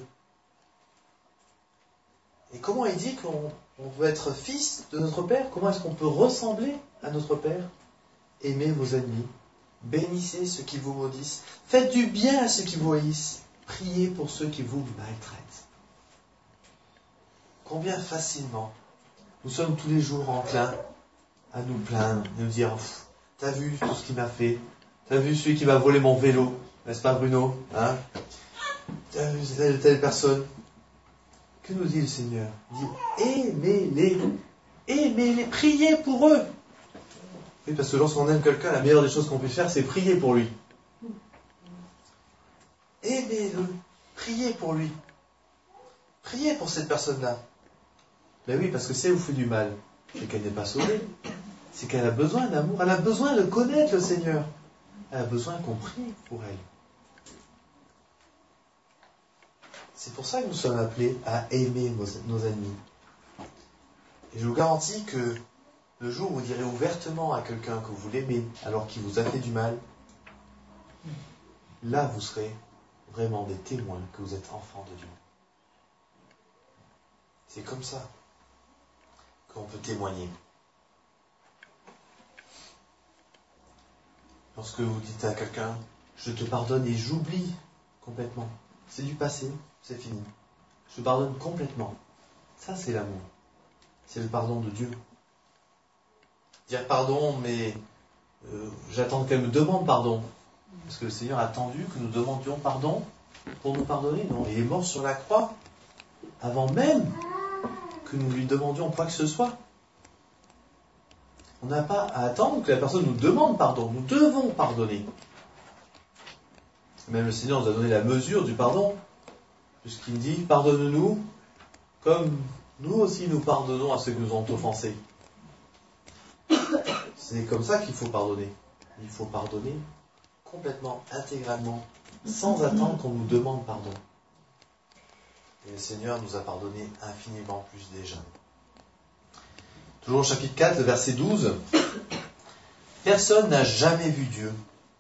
Et comment il dit qu'on on veut être fils de notre Père? Comment est-ce qu'on peut ressembler à notre Père? Aimez vos ennemis, bénissez ceux qui vous maudissent, faites du bien à ceux qui vous haïssent, priez pour ceux qui vous maltraitent. Combien facilement nous sommes tous les jours enclins à nous plaindre, à nous dire « T'as vu tout ce qu'il m'a fait? T'as vu celui qui m'a volé mon vélo? N'est-ce pas Bruno? Hein? T'as vu telle telle personne ?» Que nous dit le Seigneur? Il dit « Aimez-les, aimez-les, priez pour eux. » Oui, parce que lorsqu'on aime quelqu'un, la meilleure des choses qu'on peut faire, c'est prier pour lui. Aimez-le, priez pour lui. Priez pour cette personne-là. Ben oui, parce que si elle vous fait du mal, c'est qu'elle n'est pas sauvée. C'est qu'elle a besoin d'amour, elle a besoin de connaître le Seigneur. Elle a besoin qu'on prie pour elle. C'est pour ça que nous sommes appelés à aimer nos, nos ennemis. Et je vous garantis que le jour où vous direz ouvertement à quelqu'un que vous l'aimez alors qu'il vous a fait du mal, là vous serez vraiment des témoins que vous êtes enfants de Dieu. C'est comme ça qu'on peut témoigner. Lorsque vous dites à quelqu'un « Je te pardonne et j'oublie complètement », c'est du passé, c'est fini. Je te pardonne complètement. Ça, c'est l'amour. C'est le pardon de Dieu. Dire pardon, mais euh, j'attends qu'elle me demande pardon. Parce que le Seigneur a attendu que nous demandions pardon pour nous pardonner. Non, il est mort sur la croix avant même que nous lui demandions quoi que ce soit. On n'a pas à attendre que la personne nous demande pardon. Nous devons pardonner. Même le Seigneur nous a donné la mesure du pardon, puisqu'il dit « Pardonne-nous comme nous aussi nous pardonnons à ceux qui nous ont offensés. » C'est comme ça qu'il faut pardonner. Il faut pardonner complètement, intégralement, sans attendre qu'on nous demande pardon. Et le Seigneur nous a pardonné infiniment plus déjà. Toujours au chapitre quatre, le verset douze. « Personne n'a jamais vu Dieu.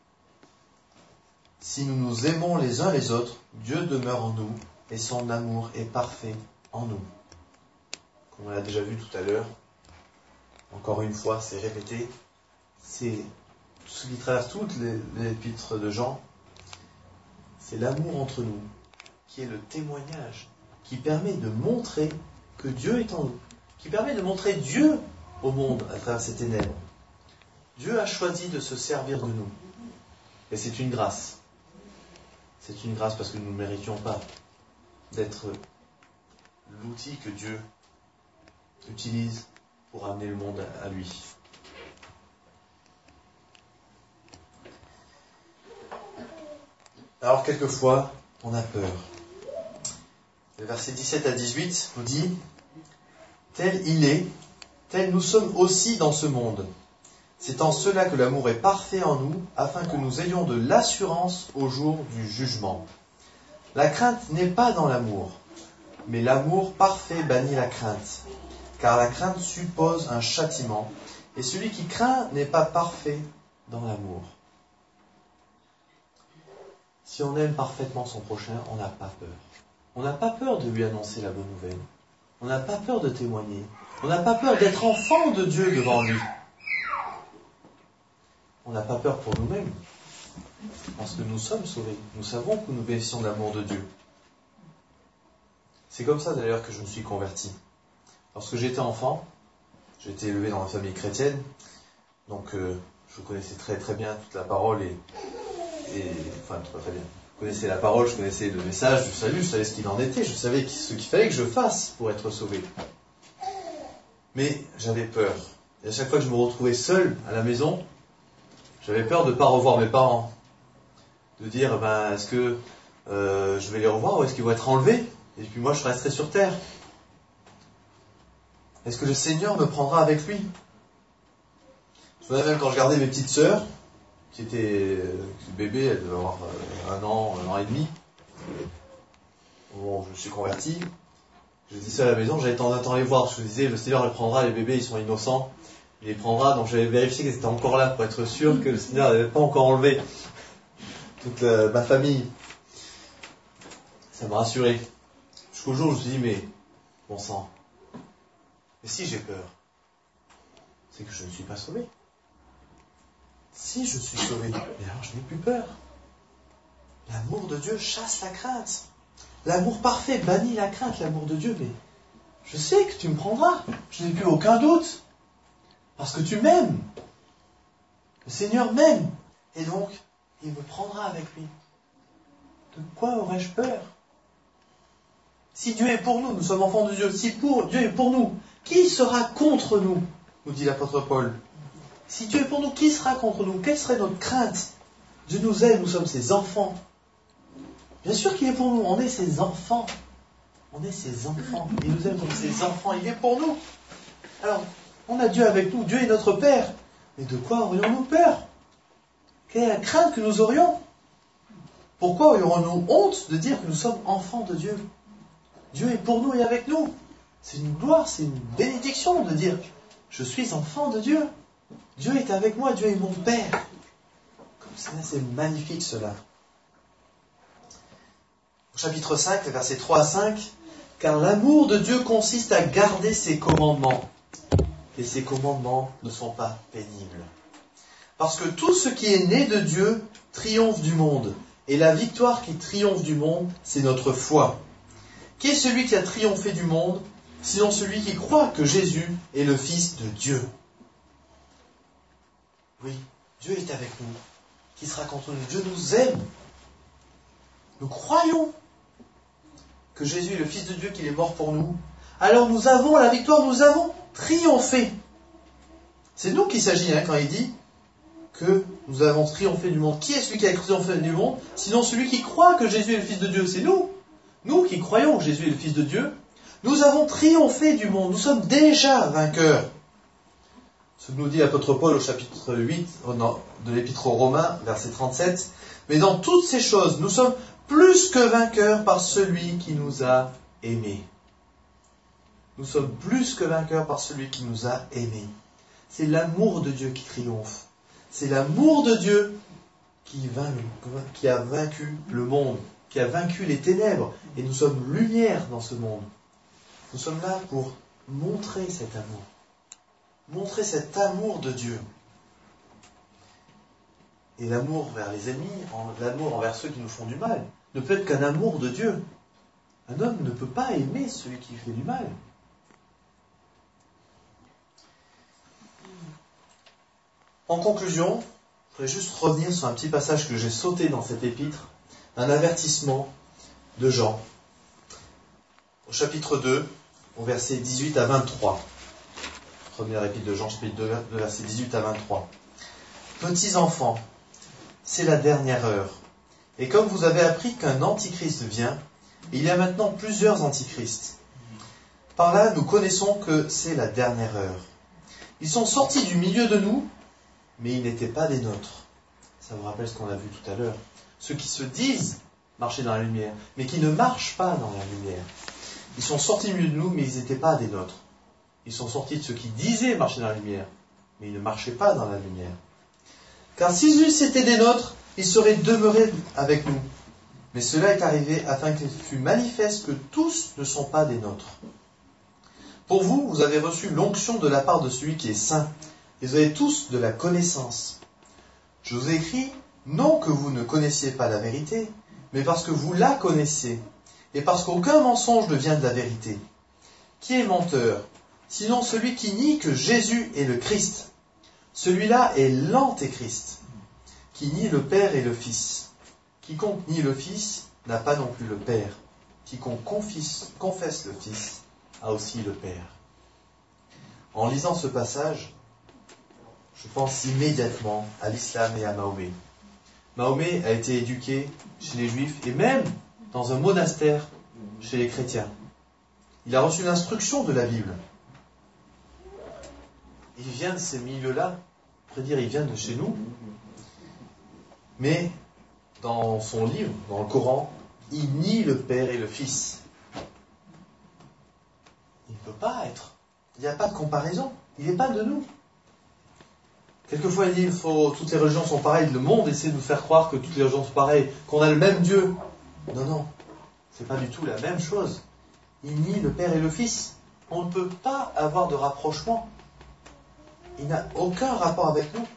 Si nous nous aimons les uns les autres, Dieu demeure en nous et son amour est parfait en nous. » Comme on l'a déjà vu tout à l'heure, encore une fois, c'est répété, c'est ce qui traverse toutes les, les épîtres de Jean, c'est l'amour entre nous qui est le témoignage, qui permet de montrer que Dieu est en nous, qui permet de montrer Dieu au monde à travers ces ténèbres. Dieu a choisi de se servir de nous. Et c'est une grâce. C'est une grâce parce que nous ne méritions pas d'être l'outil que Dieu utilise pour amener le monde à lui. Alors quelquefois, on a peur. Le verset dix-sept à dix-huit nous dit « Tel il est, tel nous sommes aussi dans ce monde. C'est en cela que l'amour est parfait en nous, afin que nous ayons de l'assurance au jour du jugement. La crainte n'est pas dans l'amour, mais l'amour parfait bannit la crainte, car la crainte suppose un châtiment, et celui qui craint n'est pas parfait dans l'amour. » Si on aime parfaitement son prochain, on n'a pas peur. On n'a pas peur de lui annoncer la bonne nouvelle. On n'a pas peur de témoigner. On n'a pas peur d'être enfant de Dieu devant lui. On n'a pas peur pour nous-mêmes, parce que nous sommes sauvés. Nous savons que nous bénéficions de l'amour de Dieu. C'est comme ça d'ailleurs que je me suis converti. Lorsque j'étais enfant, j'ai été élevé dans la famille chrétienne, donc euh, je connaissais très très bien toute la parole et, et enfin très, très bien. Je connaissais la parole, je connaissais le message du salut, je savais ce qu'il en était, je savais ce qu'il fallait que je fasse pour être sauvé. Mais j'avais peur. Et à chaque fois que je me retrouvais seul à la maison, j'avais peur de ne pas revoir mes parents. De dire, ben, est-ce que euh, je vais les revoir ou est-ce qu'ils vont être enlevés? Et puis moi, je resterai sur terre. Est-ce que le Seigneur me prendra avec lui? Je me souviens même quand je regardais mes petites sœurs, qui étaient euh, bébés, elles devaient avoir euh, un an, un an et demi. Bon, je me suis converti. Je disais à la maison, j'avais tendance à les voir. Parce que je disais, le Seigneur les prendra, les bébés, ils sont innocents. Il les prendra, donc j'avais vérifié qu'ils étaient encore là pour être sûr que le Seigneur n'avait pas encore enlevé toute la, ma famille. Ça m'a rassuré. Jusqu'au jour où je me suis dit, mais bon sang, mais si j'ai peur, c'est que je ne suis pas sauvé. Si je suis sauvé, mais alors je n'ai plus peur. L'amour de Dieu chasse la crainte. L'amour parfait bannit la crainte, l'amour de Dieu, mais je sais que tu me prendras. Je n'ai plus aucun doute. Parce que tu m'aimes. Le Seigneur m'aime. Et donc, il me prendra avec lui. De quoi aurais-je peur? Si Dieu est pour nous, nous sommes enfants de Dieu. Si pour, Dieu est pour nous, qui sera contre nous? Nous dit l'apôtre Paul. Si Dieu est pour nous, qui sera contre nous? Quelle serait notre crainte? Dieu nous aime, nous sommes ses enfants. Bien sûr qu'il est pour nous, on est ses enfants. On est ses enfants. Il nous aime comme ses enfants, il est pour nous. Alors, on a Dieu avec nous, Dieu est notre Père. Mais de quoi aurions-nous peur? Quelle est la crainte que nous aurions? Pourquoi aurions-nous honte de dire que nous sommes enfants de Dieu? Dieu est pour nous et avec nous. C'est une gloire, c'est une bénédiction de dire je suis enfant de Dieu. Dieu est avec moi, Dieu est mon Père. Comme ça, c'est magnifique cela. Au chapitre cinq, versets trois à cinq, car l'amour de Dieu consiste à garder ses commandements. Et ses commandements ne sont pas pénibles. Parce que tout ce qui est né de Dieu triomphe du monde. Et la victoire qui triomphe du monde, c'est notre foi. Qui est celui qui a triomphé du monde, sinon celui qui croit que Jésus est le Fils de Dieu? Oui, Dieu est avec nous. Qui sera contre nous? Dieu nous aime. Nous croyons que Jésus est le Fils de Dieu, qu'il est mort pour nous. Alors nous avons la victoire, nous avons triomphé. C'est nous qu'il s'agit hein, quand il dit que nous avons triomphé du monde. Qui est celui qui a triomphé du monde? Sinon celui qui croit que Jésus est le Fils de Dieu. C'est nous. Nous qui croyons que Jésus est le Fils de Dieu, nous avons triomphé du monde. Nous sommes déjà vainqueurs. Ce que nous dit l'apôtre Paul au chapitre huit de l'épître aux Romains, verset trente-sept. Mais dans toutes ces choses, nous sommes plus que vainqueurs par celui qui nous a aimés. Nous sommes plus que vainqueurs par celui qui nous a aimés. C'est l'amour de Dieu qui triomphe. C'est l'amour de Dieu qui, vainc, qui a vaincu le monde, qui a vaincu les ténèbres. Et nous sommes lumière dans ce monde. Nous sommes là pour montrer cet amour. Montrer cet amour de Dieu. Et l'amour vers les ennemis, l'amour envers ceux qui nous font du mal, ne peut être qu'un amour de Dieu. Un homme ne peut pas aimer celui qui fait du mal. En conclusion, je voudrais juste revenir sur un petit passage que j'ai sauté dans cet épître, un avertissement de Jean. au chapitre deux, au verset dix-huit à vingt-trois. Première épître de Jean, chapitre deux, verset dix-huit à vingt-trois. Petits enfants, c'est la dernière heure. Et comme vous avez appris qu'un antichrist vient, il y a maintenant plusieurs antichrists. Par là, nous connaissons que c'est la dernière heure. Ils sont sortis du milieu de nous, mais ils n'étaient pas des nôtres. Ça vous rappelle ce qu'on a vu tout à l'heure. Ceux qui se disent marcher dans la lumière, mais qui ne marchent pas dans la lumière. Ils sont sortis du milieu de nous, mais ils n'étaient pas des nôtres. Ils sont sortis de ceux qui disaient marcher dans la lumière, mais ils ne marchaient pas dans la lumière. Car s'ils eussent été des nôtres, ils seraient demeurés avec nous. Mais cela est arrivé afin qu'il fût manifeste que tous ne sont pas des nôtres. Pour vous, vous avez reçu l'onction de la part de celui qui est saint, et vous avez tous de la connaissance. Je vous ai écrit, non que vous ne connaissiez pas la vérité, mais parce que vous la connaissez, et parce qu'aucun mensonge ne vient de la vérité. Qui est menteur, sinon celui qui nie que Jésus est le Christ? Celui-là est l'antéchrist, qui nie le Père et le Fils. Quiconque nie le Fils n'a pas non plus le Père. Quiconque confesse, confesse le Fils a aussi le Père. En lisant ce passage, je pense immédiatement à l'islam et à Mahomet. Mahomet a été éduqué chez les Juifs et même dans un monastère chez les chrétiens. Il a reçu l'instruction de la Bible. Il vient de ces milieux-là, on pourrait dire il vient de chez nous, mais dans son livre, dans le Coran, il nie le Père et le Fils. Il ne peut pas être. Il n'y a pas de comparaison. Il n'est pas de nous. Quelquefois, il dit il faut, toutes les religions sont pareilles. Le monde essaie de nous faire croire que toutes les religions sont pareilles, qu'on a le même Dieu. Non, non. Ce n'est pas du tout la même chose. Il nie le Père et le Fils. On ne peut pas avoir de rapprochement. Il n'a aucun rapport avec nous.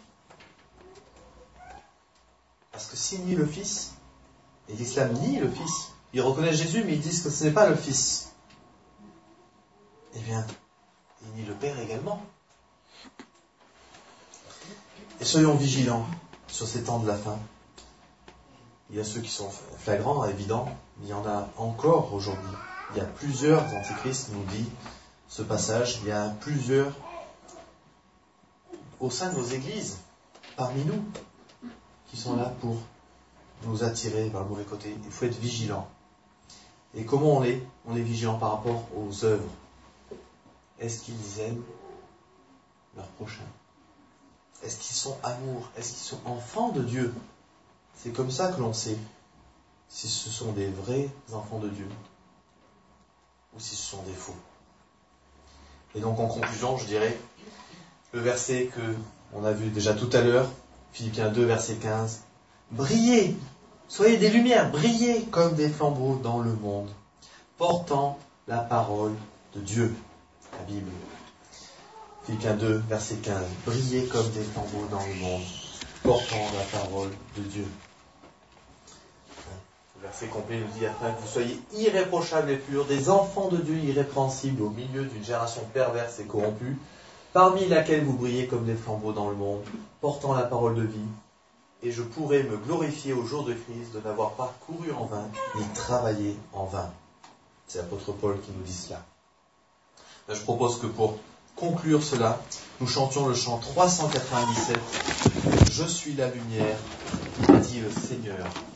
Parce que s'il nie le Fils, et l'islam nie le Fils, ils reconnaissent Jésus, mais ils disent que ce n'est pas le Fils. Eh bien, il nie le Père également. Et soyons vigilants sur ces temps de la fin. Il y a ceux qui sont flagrants, évidents, mais il y en a encore aujourd'hui. Il y a plusieurs antichrists, nous dit ce passage, il y a plusieurs au sein de nos églises, parmi nous, qui sont là pour nous attirer vers le mauvais côté. Il faut être vigilant. Et comment on est? On est vigilant par rapport aux œuvres. Est-ce qu'ils aiment leur prochain? Est-ce qu'ils sont amour? Est-ce qu'ils sont enfants de Dieu? C'est comme ça que l'on sait si ce sont des vrais enfants de Dieu ou si ce sont des faux. Et donc en conclusion, je dirais le verset que on a vu déjà tout à l'heure, Philippiens deux, verset quinze. Brillez, soyez des lumières, brillez comme des flambeaux dans le monde, portant la parole de Dieu, la Bible. Philippiens deux, verset quinze. Brillez comme des flambeaux dans le monde, portant la parole de Dieu. Le verset complet nous dit afin que vous soyez irréprochables et purs, des enfants de Dieu irrépréhensibles au milieu d'une génération perverse et corrompue, parmi laquelle vous brillez comme des flambeaux dans le monde, portant la parole de vie, et je pourrai me glorifier au jour de Christ de n'avoir pas couru en vain, ni travaillé en vain. C'est l'apôtre Paul qui nous dit cela. Là, je propose que pour conclure cela, nous chantions le chant trois cent quatre-vingt-dix-sept. Je suis la lumière, dit le Seigneur.